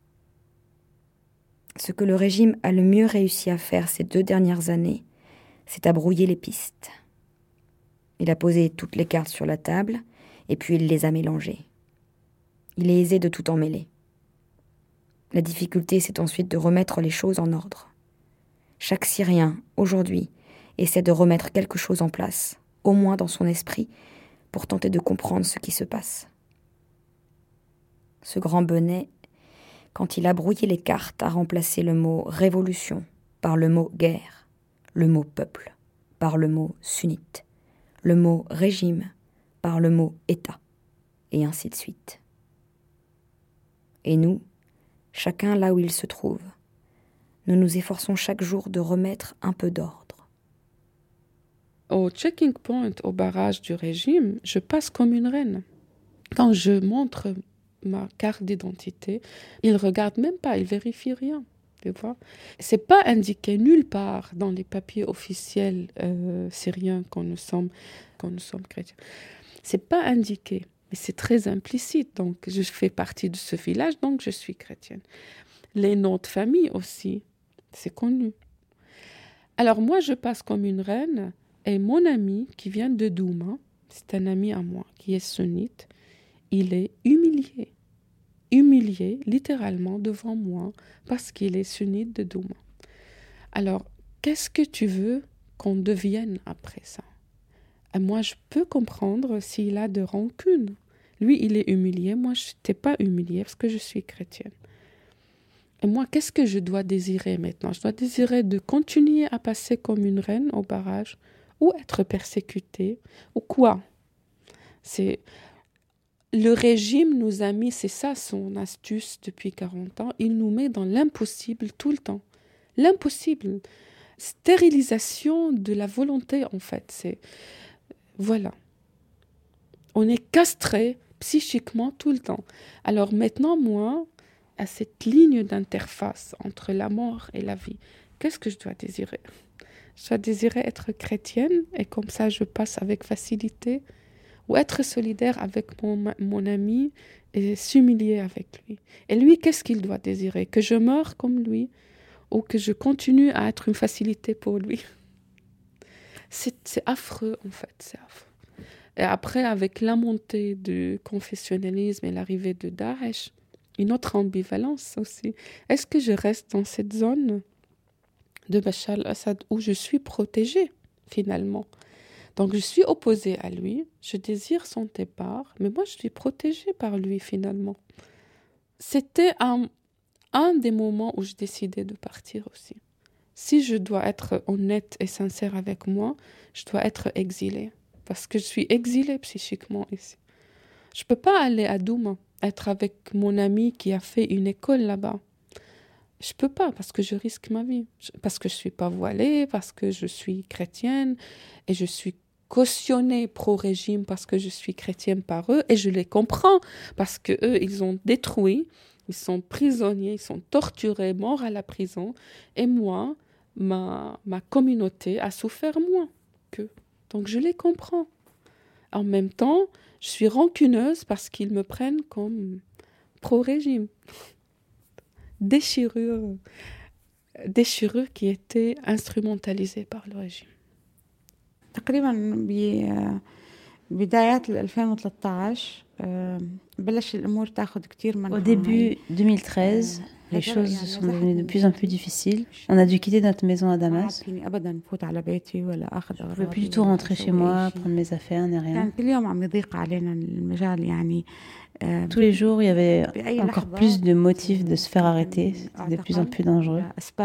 Ce que le régime a le mieux réussi à faire ces deux dernières années, c'est à brouiller les pistes. Il a posé toutes les cartes sur la table, et puis il les a mélangées. Il est aisé de tout emmêler. La difficulté, c'est ensuite de remettre les choses en ordre. Chaque Syrien, aujourd'hui, essaie de remettre quelque chose en place, au moins dans son esprit, pour tenter de comprendre ce qui se passe. Ce grand Benet, quand il a brouillé les cartes, a remplacé le mot « révolution » par le mot « guerre », le mot « peuple » par le mot « sunnite », le mot « régime » par le mot « État », et ainsi de suite. Et nous, chacun là où il se trouve, nous nous efforçons chaque jour de remettre un peu d'ordre. Au checking point, au barrage du régime, je passe comme une reine. Quand je montre ma carte d'identité, ils ne regardent même pas, ils ne vérifient rien. Tu vois? C'est pas indiqué nulle part dans les papiers officiels euh, syriens qu'on nous sommes, qu'on nous sommes chrétiens. C'est pas indiqué, mais c'est très implicite. Donc, je fais partie de ce village, donc je suis chrétienne. Les noms de famille aussi, c'est connu. Alors moi, je passe comme une reine, et mon ami qui vient de Douma, c'est un ami à moi qui est sunnite, il est humilié. humilié littéralement devant moi parce qu'il est sunnite de Douma. Alors, qu'est-ce que tu veux qu'on devienne après ça? Et moi, je peux comprendre s'il a de rancune. Lui, il est humilié. Moi, je n'étais pas humiliée parce que je suis chrétienne. Et moi, qu'est-ce que je dois désirer maintenant? Je dois désirer de continuer à passer comme une reine au barrage ou être persécutée ou quoi? C'est... Le régime nous a mis, c'est ça son astuce depuis quarante ans, il nous met dans l'impossible tout le temps. L'impossible. Stérilisation de la volonté, en fait. C'est... Voilà. On est castré psychiquement tout le temps. Alors maintenant, moi, à cette ligne d'interface entre la mort et la vie, qu'est-ce que je dois désirer? Je dois désirer être chrétienne et comme ça, je passe avec facilité. Ou être solidaire avec mon, mon ami et s'humilier avec lui. Et lui, qu'est-ce qu'il doit désirer? Que je meure comme lui ou que je continue à être une facilité pour lui? C'est, c'est affreux, en fait, c'est affreux. Et après, avec la montée du confessionnalisme et l'arrivée de Daesh, une autre ambivalence aussi. Est-ce que je reste dans cette zone de Bachar al-Assad où je suis protégée, finalement? Donc, je suis opposée à lui, je désire son départ, mais moi, je suis protégée par lui, finalement. C'était un, un des moments où je décidais de partir aussi. Si je dois être honnête et sincère avec moi, je dois être exilée, parce que je suis exilée psychiquement ici. Je ne peux pas aller à Douma, être avec mon ami qui a fait une école là-bas. Je ne peux pas, parce que je risque ma vie, parce que je ne suis pas voilée, parce que je suis chrétienne, et je suis cautionnée pro-régime parce que je suis chrétienne par eux, et je les comprends, parce qu'eux, ils ont détruit, ils sont prisonniers, ils sont torturés, morts à la prison, et moi, ma, ma communauté a souffert moins qu'eux. Donc je les comprends. En même temps, je suis rancuneuse parce qu'ils me prennent comme pro-régime. Déchirure, déchirure qui était instrumentalisée par le régime. تقريبا Au début deux mille treize, les choses sont devenues de plus en plus difficiles. On a dû quitter notre maison à Damas. Je ne pouvais plus du tout rentrer chez moi, prendre mes affaires, ni rien. Tous les jours, il y avait encore plus de motifs de se faire arrêter. C'était de plus en plus dangereux.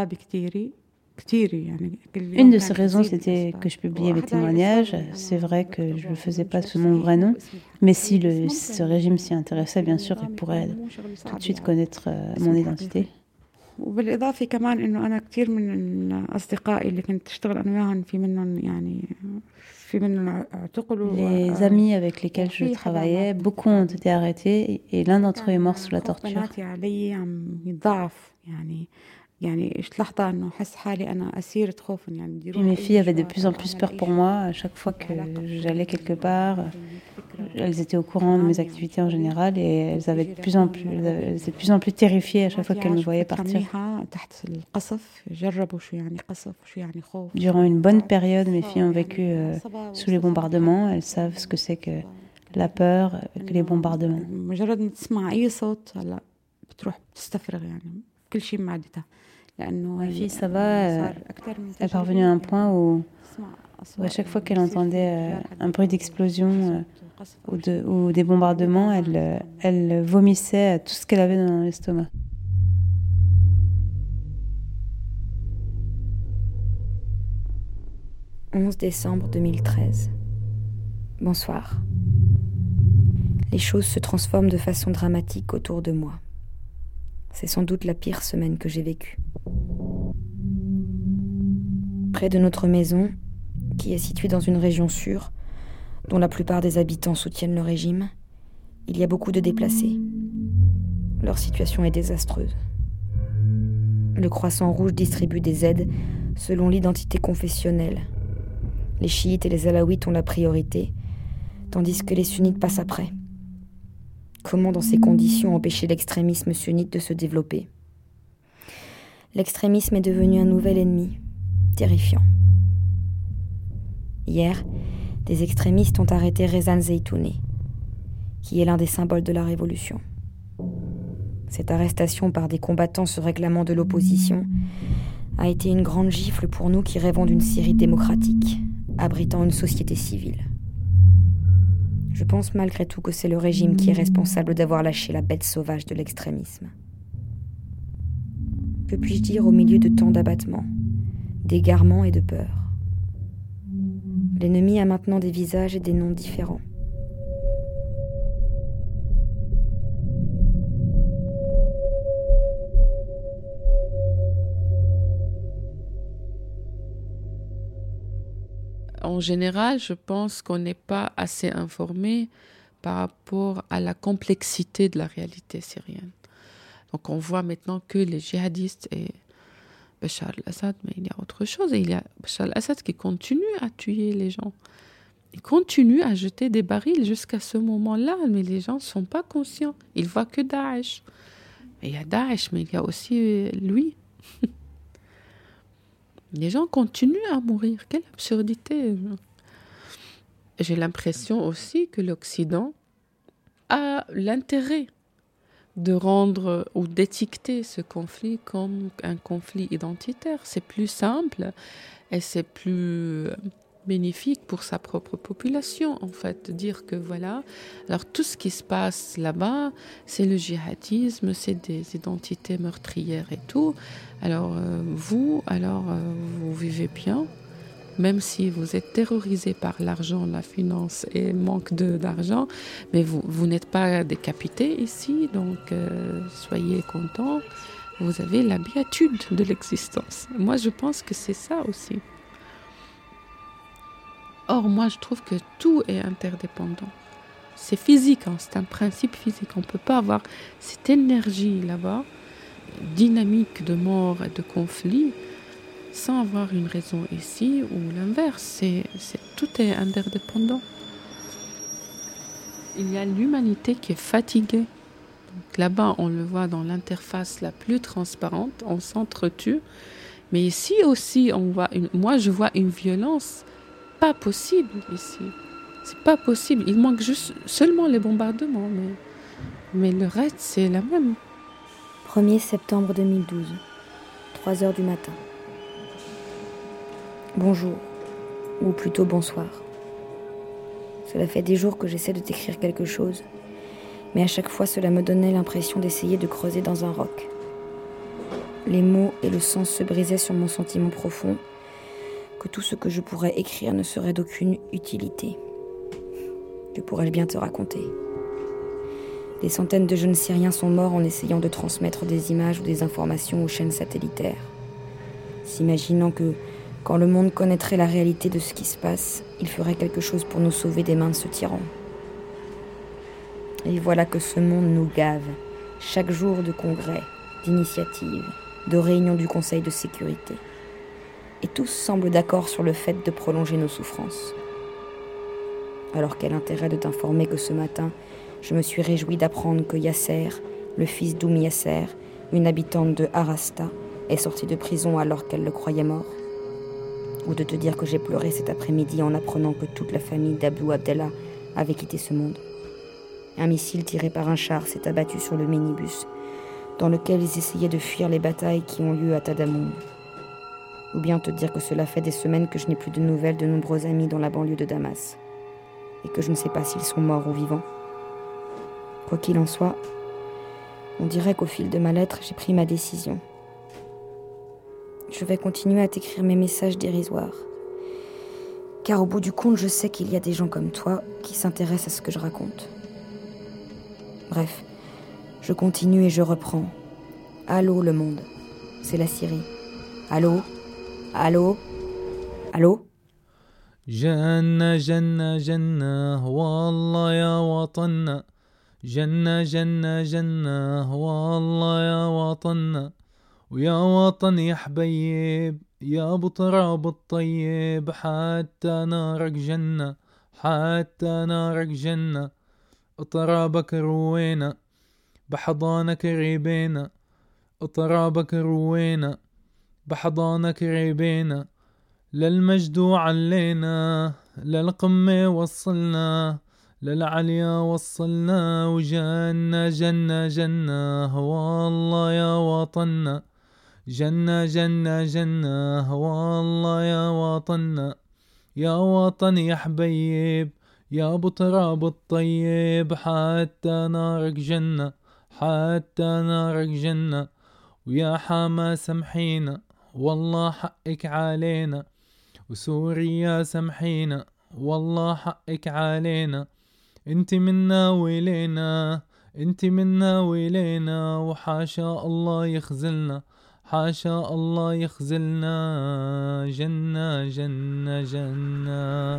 Une de ces raisons, c'était que je publiais mes témoignages. C'est vrai que je ne le faisais pas sous mon vrai nom. Mais si le, ce régime s'y intéressait, bien sûr, il pourrait tout de suite connaître euh, mon identité. وبالإضافة كمان إنه أنا كتير من أصدقائي اللي كنت أشتغل أنا وياهم في منهم يعني في منهم اعتقلوا. Les amis avec lesquels je travaillais, beaucoup ont été arrêtés et l'un d'entre eux est mort sous la torture. علي عم يتضاعف يعني يعني اشتلحظة إنه حس حالي أنا أسيرة خوف يعني. Puis mes filles avaient de plus en plus peur pour moi. À chaque fois que j'allais quelque part, elles étaient au courant de mes activités en général et elles avaient de plus en plus, elles étaient de plus en plus terrifiées à chaque fois qu'elles me voyaient partir. Durant une bonne période, mes filles ont vécu euh, sous les bombardements. Elles savent ce que c'est que la peur, que les bombardements. Ma fille, ça va, euh, elle est parvenue à un point où, où à chaque fois qu'elle entendait euh, un bruit d'explosion euh, ou, de, ou des bombardements, elle, euh, elle vomissait tout ce qu'elle avait dans l'estomac. onze décembre deux mille treize. Bonsoir. Les choses se transforment de façon dramatique autour de moi. C'est sans doute la pire semaine que j'ai vécue. Près de notre maison, qui est située dans une région sûre, dont la plupart des habitants soutiennent le régime, il y a beaucoup de déplacés. Leur situation est désastreuse. Le Croissant Rouge distribue des aides selon l'identité confessionnelle. Les chiites et les alaouites ont la priorité, tandis que les sunnites passent après. Comment, dans ces conditions, empêcher l'extrémisme sunnite de se développer ? L'extrémisme est devenu un nouvel ennemi, terrifiant. Hier, des extrémistes ont arrêté Rezan Zeytouni, qui est l'un des symboles de la révolution. Cette arrestation par des combattants se réclamant de l'opposition a été une grande gifle pour nous qui rêvons d'une Syrie démocratique, abritant une société civile. Je pense malgré tout que c'est le régime qui est responsable d'avoir lâché la bête sauvage de l'extrémisme. Que puis-je dire au milieu de tant d'abattements, d'égarements et de peur ? L'ennemi a maintenant des visages et des noms différents. En général, je pense qu'on n'est pas assez informé par rapport à la complexité de la réalité syrienne. Donc on voit maintenant que les djihadistes et Bachar al-Assad, mais il y a autre chose. Et il y a Bachar al-Assad qui continue à tuer les gens. Il continue à jeter des barils jusqu'à ce moment-là, mais les gens ne sont pas conscients. Ils voient que Daesh. Et il y a Daesh, mais il y a aussi lui. Les gens continuent à mourir. Quelle absurdité. J'ai l'impression aussi que l'Occident a l'intérêt de rendre ou d'étiqueter ce conflit comme un conflit identitaire. C'est plus simple et c'est plus bénéfique pour sa propre population, en fait, de dire que voilà, alors tout ce qui se passe là-bas, c'est le djihadisme, c'est des identités meurtrières et tout. Alors euh, vous, alors euh, vous vivez bien, même si vous êtes terrorisé par l'argent, la finance et manque de, d'argent, mais vous, vous n'êtes pas décapité ici, donc euh, soyez contents, vous avez la béatitude de l'existence. Moi, je pense que c'est ça aussi. Or, moi, je trouve que tout est interdépendant. C'est physique, hein, c'est un principe physique. On ne peut pas avoir cette énergie là-bas, dynamique de mort et de conflit, sans avoir une raison ici ou l'inverse. C'est, c'est, tout est interdépendant. Il y a l'humanité qui est fatiguée. Donc, là-bas, on le voit dans l'interface la plus transparente, on s'entretue. Mais ici aussi, on voit une, moi, je vois une violence pas possible ici. C'est pas possible. Il manque juste seulement les bombardements, mais, mais le reste, c'est la même. premier septembre deux mille douze, trois heures du matin. Bonjour, ou plutôt bonsoir. Cela fait des jours que j'essaie de t'écrire quelque chose, mais à chaque fois cela me donnait l'impression d'essayer de creuser dans un roc. Les mots et le sens se brisaient sur mon sentiment profond, que tout ce que je pourrais écrire ne serait d'aucune utilité. Que pourrais-je bien te raconter ? Des centaines de jeunes Syriens sont morts en essayant de transmettre des images ou des informations aux chaînes satellitaires, s'imaginant que, quand le monde connaîtrait la réalité de ce qui se passe, il ferait quelque chose pour nous sauver des mains de ce tyran. Et voilà que ce monde nous gave, chaque jour de congrès, d'initiatives, de réunions du Conseil de sécurité. Et tous semblent d'accord sur le fait de prolonger nos souffrances. Alors quel intérêt de t'informer que ce matin, je me suis réjouie d'apprendre que Yasser, le fils d'Oum Yasser, une habitante de Harasta, est sorti de prison alors qu'elle le croyait mort. Ou de te dire que j'ai pleuré cet après-midi en apprenant que toute la famille d'Abou Abdallah avait quitté ce monde. Un missile tiré par un char s'est abattu sur le minibus, dans lequel ils essayaient de fuir les batailles qui ont lieu à Tadamoun. Ou bien te dire que cela fait des semaines que je n'ai plus de nouvelles de nombreux amis dans la banlieue de Damas, et que je ne sais pas s'ils sont morts ou vivants. Quoi qu'il en soit, on dirait qu'au fil de ma lettre, j'ai pris ma décision. Je vais continuer à t'écrire mes messages dérisoires. Car au bout du compte, je sais qu'il y a des gens comme toi qui s'intéressent à ce que je raconte. Bref, je continue et je reprends. Allô le monde, c'est la Syrie. Allô, allô, allô. جنة جنة جنة والله يا وطننا جنة جنة جنة والله يا وطننا ويا وطن يا حبيب يا ابو تراب الطيب حتى نارك جنة حتى نارك جنة اطرابك روينا بحضانك ريبينا اطرابك روينا بحضانك ريبينا للمجد علينا للقمة وصلنا للعليا وصلنا وجنة جنة جنة والله يا وطننا جنة جنة جنة والله يا وطننا يا وطن يا حبيب يا ابو تراب الطيب حتى نارك جنة حتى نارك جنة ويا حما سمحينا والله حقك علينا وسوريا سمحينا والله حقك علينا انت منا ولينا انت منا ولينا وحاشا الله يخزلنا حاشا الله يخزلنا جنة جنة جنة.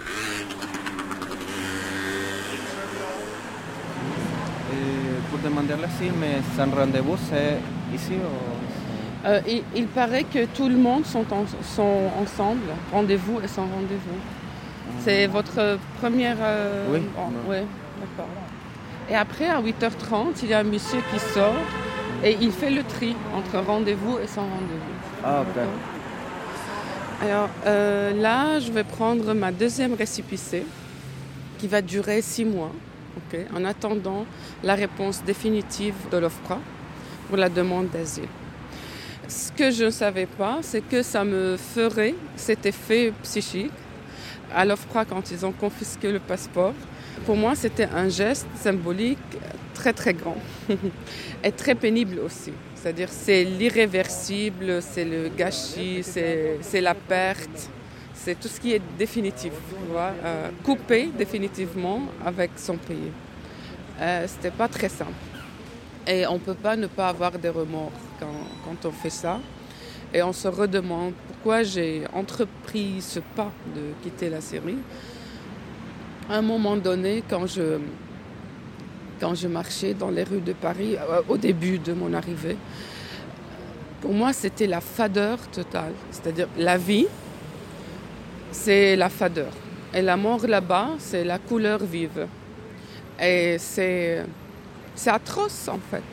Pour demander l'asile, mais sans rendez-vous, c'est ici ou... euh, il, il paraît que tout le monde sont, en, sont ensemble, rendez-vous et sans rendez-vous. Mmh. C'est votre première... Euh... Oui. Oh, ouais, d'accord. Et après, à huit heures trente, il y a un monsieur qui sort et il fait le tri entre rendez-vous et sans rendez-vous. Ah, ok. Alors euh, là, je vais prendre ma deuxième récépissé qui va durer six mois. Okay, en attendant la réponse définitive de l'OFPRA pour la demande d'asile. Ce que je ne savais pas, c'est que ça me ferait cet effet psychique à l'OFPRA quand ils ont confisqué le passeport. Pour moi, c'était un geste symbolique très très grand et très pénible aussi. C'est-à-dire c'est l'irréversible, c'est le gâchis, c'est, c'est la perte. C'est tout ce qui est définitif, tu vois, euh, coupé définitivement avec son pays. Euh, c'était pas très simple. Et on peut pas ne pas avoir des remords quand, quand on fait ça. Et on se redemande pourquoi j'ai entrepris ce pas de quitter la Syrie. À un moment donné, quand je, quand je marchais dans les rues de Paris, euh, au début de mon arrivée, pour moi, c'était la fadeur totale. C'est-à-dire la vie, c'est la fadeur. Et la mort là-bas, c'est la couleur vive. Et c'est, c'est atroce, en fait.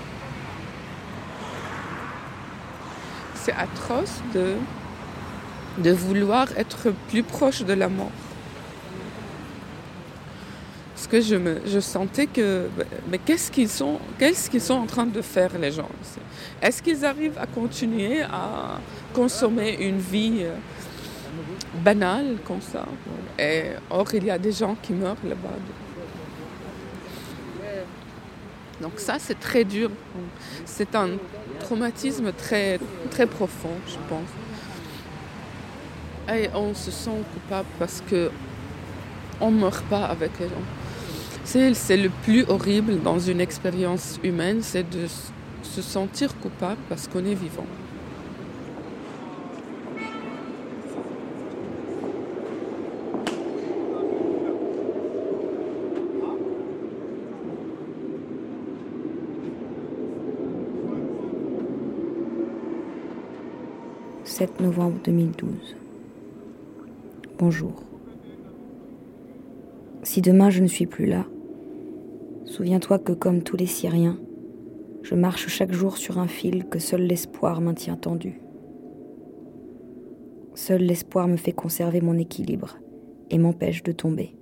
C'est atroce de, de vouloir être plus proche de la mort. Parce que je, me, je sentais que, mais qu'est-ce qu'ils sont, qu'est-ce qu'ils sont en train de faire les gens? Est-ce qu'ils arrivent à continuer à consommer une vie banale comme ça? Et or, il y a des gens qui meurent là-bas. Donc ça, c'est très dur. C'est un traumatisme très, très profond, je pense. Et on se sent coupable parce qu'on ne meurt pas avec les gens. C'est, c'est le plus horrible dans une expérience humaine, c'est de se sentir coupable parce qu'on est vivant. sept novembre deux mille douze. Bonjour. Si demain je ne suis plus là, souviens-toi que comme tous les Syriens, je marche chaque jour sur un fil que seul l'espoir maintient tendu. Seul l'espoir me fait conserver mon équilibre et m'empêche de tomber.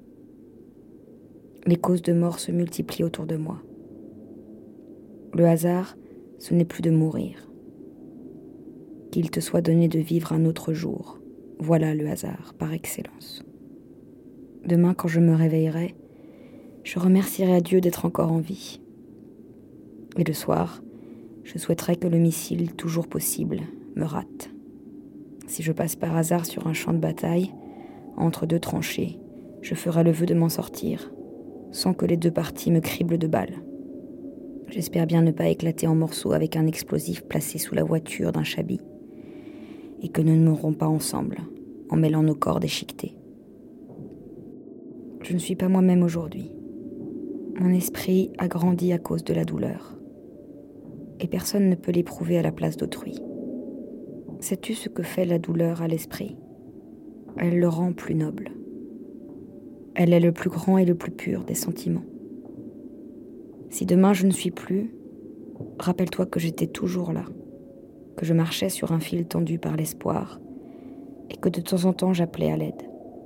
Les causes de mort se multiplient autour de moi. Le hasard, ce n'est plus de mourir. Qu'il te soit donné de vivre un autre jour. Voilà le hasard, par excellence. Demain, quand je me réveillerai, je remercierai à Dieu d'être encore en vie. Et le soir, je souhaiterais que le missile, toujours possible, me rate. Si je passe par hasard sur un champ de bataille, entre deux tranchées, je ferai le vœu de m'en sortir, sans que les deux parties me criblent de balles. J'espère bien ne pas éclater en morceaux avec un explosif placé sous la voiture d'un chabis, et que nous ne mourrons pas ensemble, en mêlant nos corps déchiquetés. Je ne suis pas moi-même aujourd'hui. Mon esprit a grandi à cause de la douleur, et personne ne peut l'éprouver à la place d'autrui. Sais-tu ce que fait la douleur à l'esprit? Elle le rend plus noble. Elle est le plus grand et le plus pur des sentiments. Si demain je ne suis plus, rappelle-toi que j'étais toujours là, que je marchais sur un fil tendu par l'espoir et que de temps en temps j'appelais à l'aide.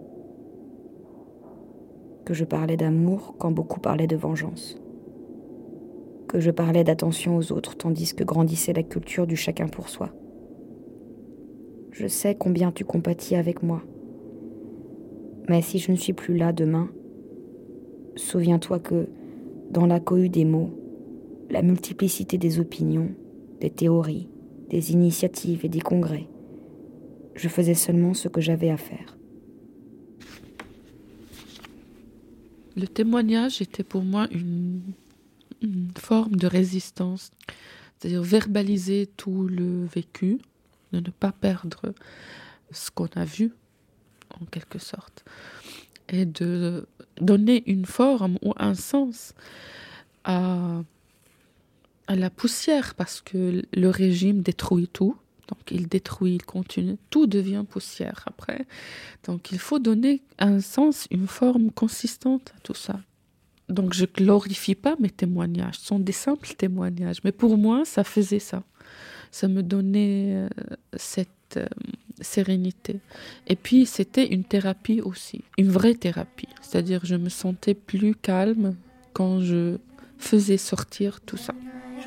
Que je parlais d'amour quand beaucoup parlaient de vengeance. Que je parlais d'attention aux autres tandis que grandissait la culture du chacun pour soi. Je sais combien tu compatis avec moi. Mais si je ne suis plus là demain, souviens-toi que dans la cohue des mots, la multiplicité des opinions, des théories, des initiatives et des congrès, je faisais seulement ce que j'avais à faire. Le témoignage était pour moi une, une forme de résistance, c'est-à-dire verbaliser tout le vécu, de ne pas perdre ce qu'on a vu, en quelque sorte, et de donner une forme ou un sens à, à la poussière, parce que le régime détruit tout. Donc il détruit, il continue, tout devient poussière après. Donc il faut donner un sens, une forme consistante à tout ça. Donc je glorifie pas mes témoignages, ce sont des simples témoignages. Mais pour moi, ça faisait ça. Ça me donnait euh, cette euh, sérénité. Et puis c'était une thérapie aussi, une vraie thérapie. C'est-à-dire je me sentais plus calme quand je faisais sortir tout ça.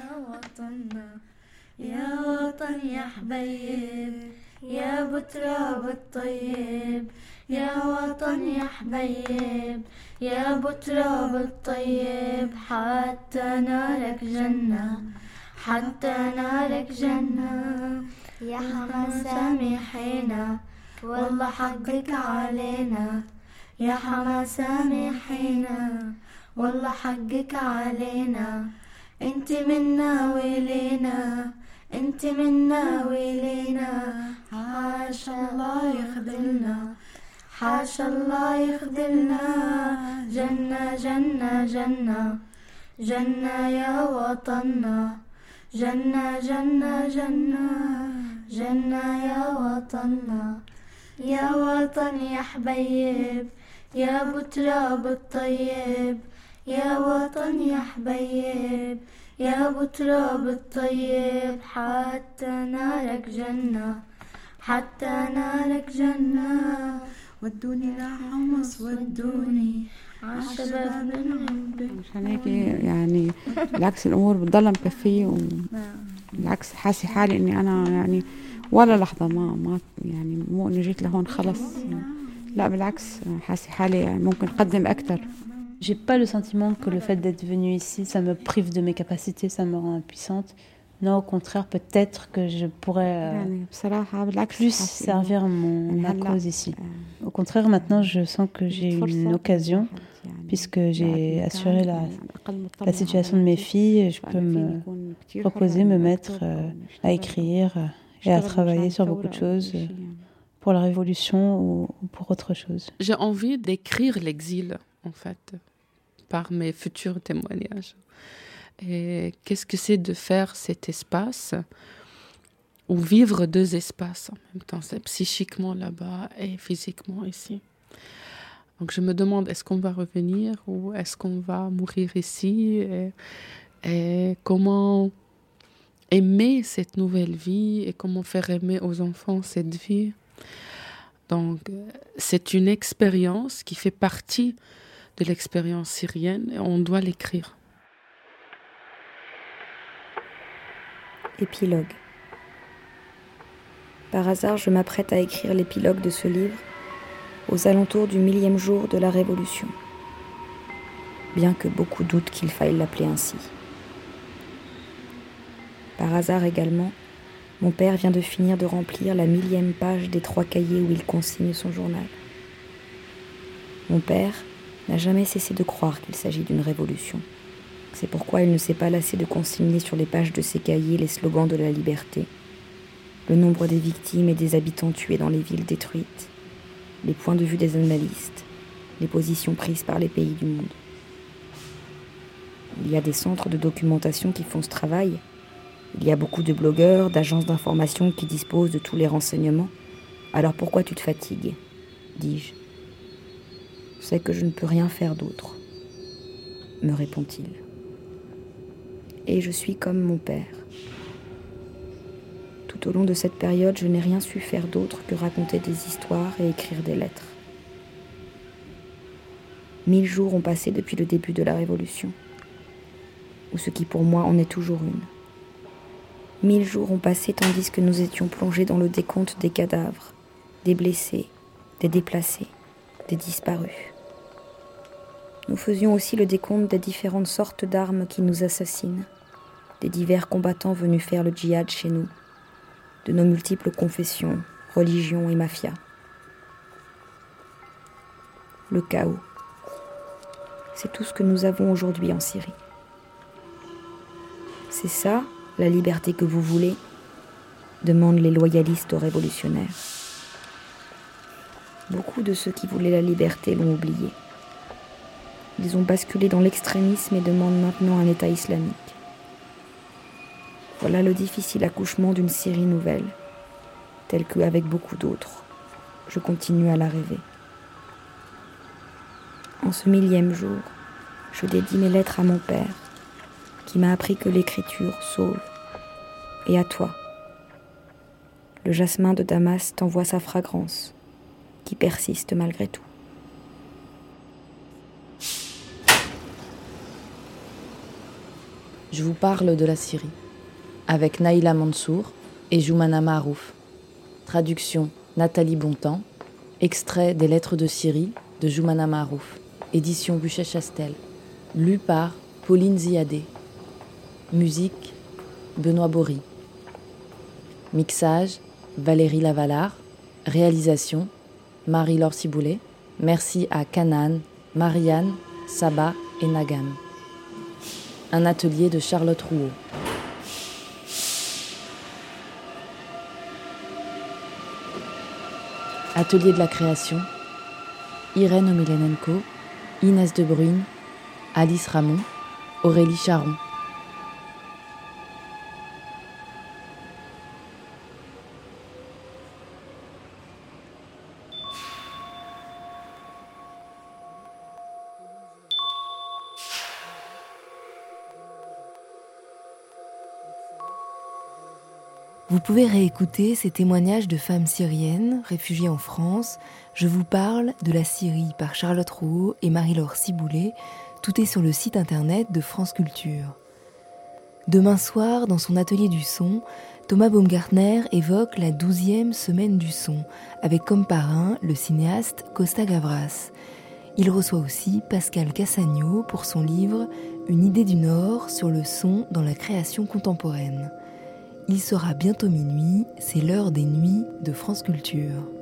يا وطن يا حبيب يا بتراب الطيب يا وطن يا حبيب يا بتراب الطيب حتى نارك جنة حتى نارك جنة يا حما سامحينا والله حقك علينا يا حما سامحينا والله حقك علينا انت منا ولينا انت منا ولينا حاشا الله يخذلنا حاشا الله يخذلنا جنة جنة جنة جنة يا وطننا جنة جنة جنة جنة يا وطننا يا وطن يا حبيب يا بتراب الطيب يا وطن يا حبيب يا بتراب الطيب حتى نارك جنة حتى نالك جنة ودوني لحمص ودوني عالشباب نحبك. مشان هيك يعني بالعكس الأمور بتضلها مكفية وبالعكس حاسة حالي إني أنا يعني ولا لحظة ما ما يعني مو إنه جيت لهون خلص، لا بالعكس حاسة حالي يعني ممكن أقدم أكتر. J'ai pas le sentiment que le fait d'être venue ici, ça me prive de mes capacités, ça me rend impuissante. Non, au contraire, peut-être que je pourrais euh, plus servir mon, ma cause ici. Au contraire, maintenant, je sens que j'ai une occasion, puisque j'ai assuré la, la situation de mes filles, je peux me reposer, me mettre euh, à écrire et à travailler sur beaucoup de choses pour la révolution ou, ou pour autre chose. J'ai envie d'écrire l'exil, en fait, par mes futurs témoignages. Et qu'est-ce que c'est de faire cet espace ou vivre deux espaces en même temps, c'est psychiquement là-bas et physiquement ici. Donc je me demande, est-ce qu'on va revenir ou est-ce qu'on va mourir ici et, et comment aimer cette nouvelle vie et comment faire aimer aux enfants cette vie. Donc c'est une expérience qui fait partie de l'expérience syrienne et on doit l'écrire. Épilogue. Par hasard, je m'apprête à écrire l'épilogue de ce livre aux alentours du millième jour de la Révolution, bien que beaucoup doutent qu'il faille l'appeler ainsi. Par hasard également, mon père vient de finir de remplir la millième page des trois cahiers où il consigne son journal. Mon père n'a jamais cessé de croire qu'il s'agit d'une révolution. C'est pourquoi il ne s'est pas lassé de consigner sur les pages de ses cahiers les slogans de la liberté, le nombre des victimes et des habitants tués dans les villes détruites, les points de vue des analystes, les positions prises par les pays du monde. Il y a des centres de documentation qui font ce travail. Il y a beaucoup de blogueurs, d'agences d'information qui disposent de tous les renseignements. Alors pourquoi tu te fatigues ? dis-je. C'est que je ne peux rien faire d'autre, me répond-il. Et je suis comme mon père. Tout au long de cette période, je n'ai rien su faire d'autre que raconter des histoires et écrire des lettres. Mille jours ont passé depuis le début de la Révolution, ou ce qui pour moi en est toujours une. Mille jours ont passé tandis que nous étions plongés dans le décompte des cadavres, des blessés, des déplacés, des disparus. Nous faisions aussi le décompte des différentes sortes d'armes qui nous assassinent, des divers combattants venus faire le djihad chez nous, de nos multiples confessions, religions et mafias. Le chaos, c'est tout ce que nous avons aujourd'hui en Syrie. C'est ça, la liberté que vous voulez ? Demandent les loyalistes aux révolutionnaires. Beaucoup de ceux qui voulaient la liberté l'ont oublié. Ils ont basculé dans l'extrémisme et demandent maintenant un État islamique. Voilà le difficile accouchement d'une Syrie nouvelle, telle que, avec beaucoup d'autres, je continue à la rêver. En ce millième jour, je dédie mes lettres à mon père, qui m'a appris que l'écriture sauve, et à toi. Le jasmin de Damas t'envoie sa fragrance, qui persiste malgré tout. Je vous parle de la Syrie, avec Naïla Mansour et Joumana Marouf. Traduction Nathalie Bontemps, extrait des Lettres de Syrie de Joumana Marouf, édition Buchet-Chastel, lu par Pauline Ziadé. Musique Benoît Bory. Mixage Valérie Lavalard. Réalisation Marie-Laure Ciboulet. Merci à Canaan, Marianne, Saba et Nagam. Un atelier de Charlotte Rouault. Atelier de la création, Irène Omilenenko, Inès De Bruyne, Alice Ramon, Aurélie Charon. Vous pouvez réécouter ces témoignages de femmes syriennes réfugiées en France. Je vous parle de la Syrie par Charlotte Rouault et Marie-Laure Ciboulet. Tout est sur le site internet de France Culture. Demain soir, dans son atelier du son, Thomas Baumgartner évoque la douzième semaine du son, avec comme parrain le cinéaste Costa Gavras. Il reçoit aussi Pascal Cassagno pour son livre « Une idée du Nord sur le son dans la création contemporaine ». Il sera bientôt minuit, c'est l'heure des nuits de France Culture.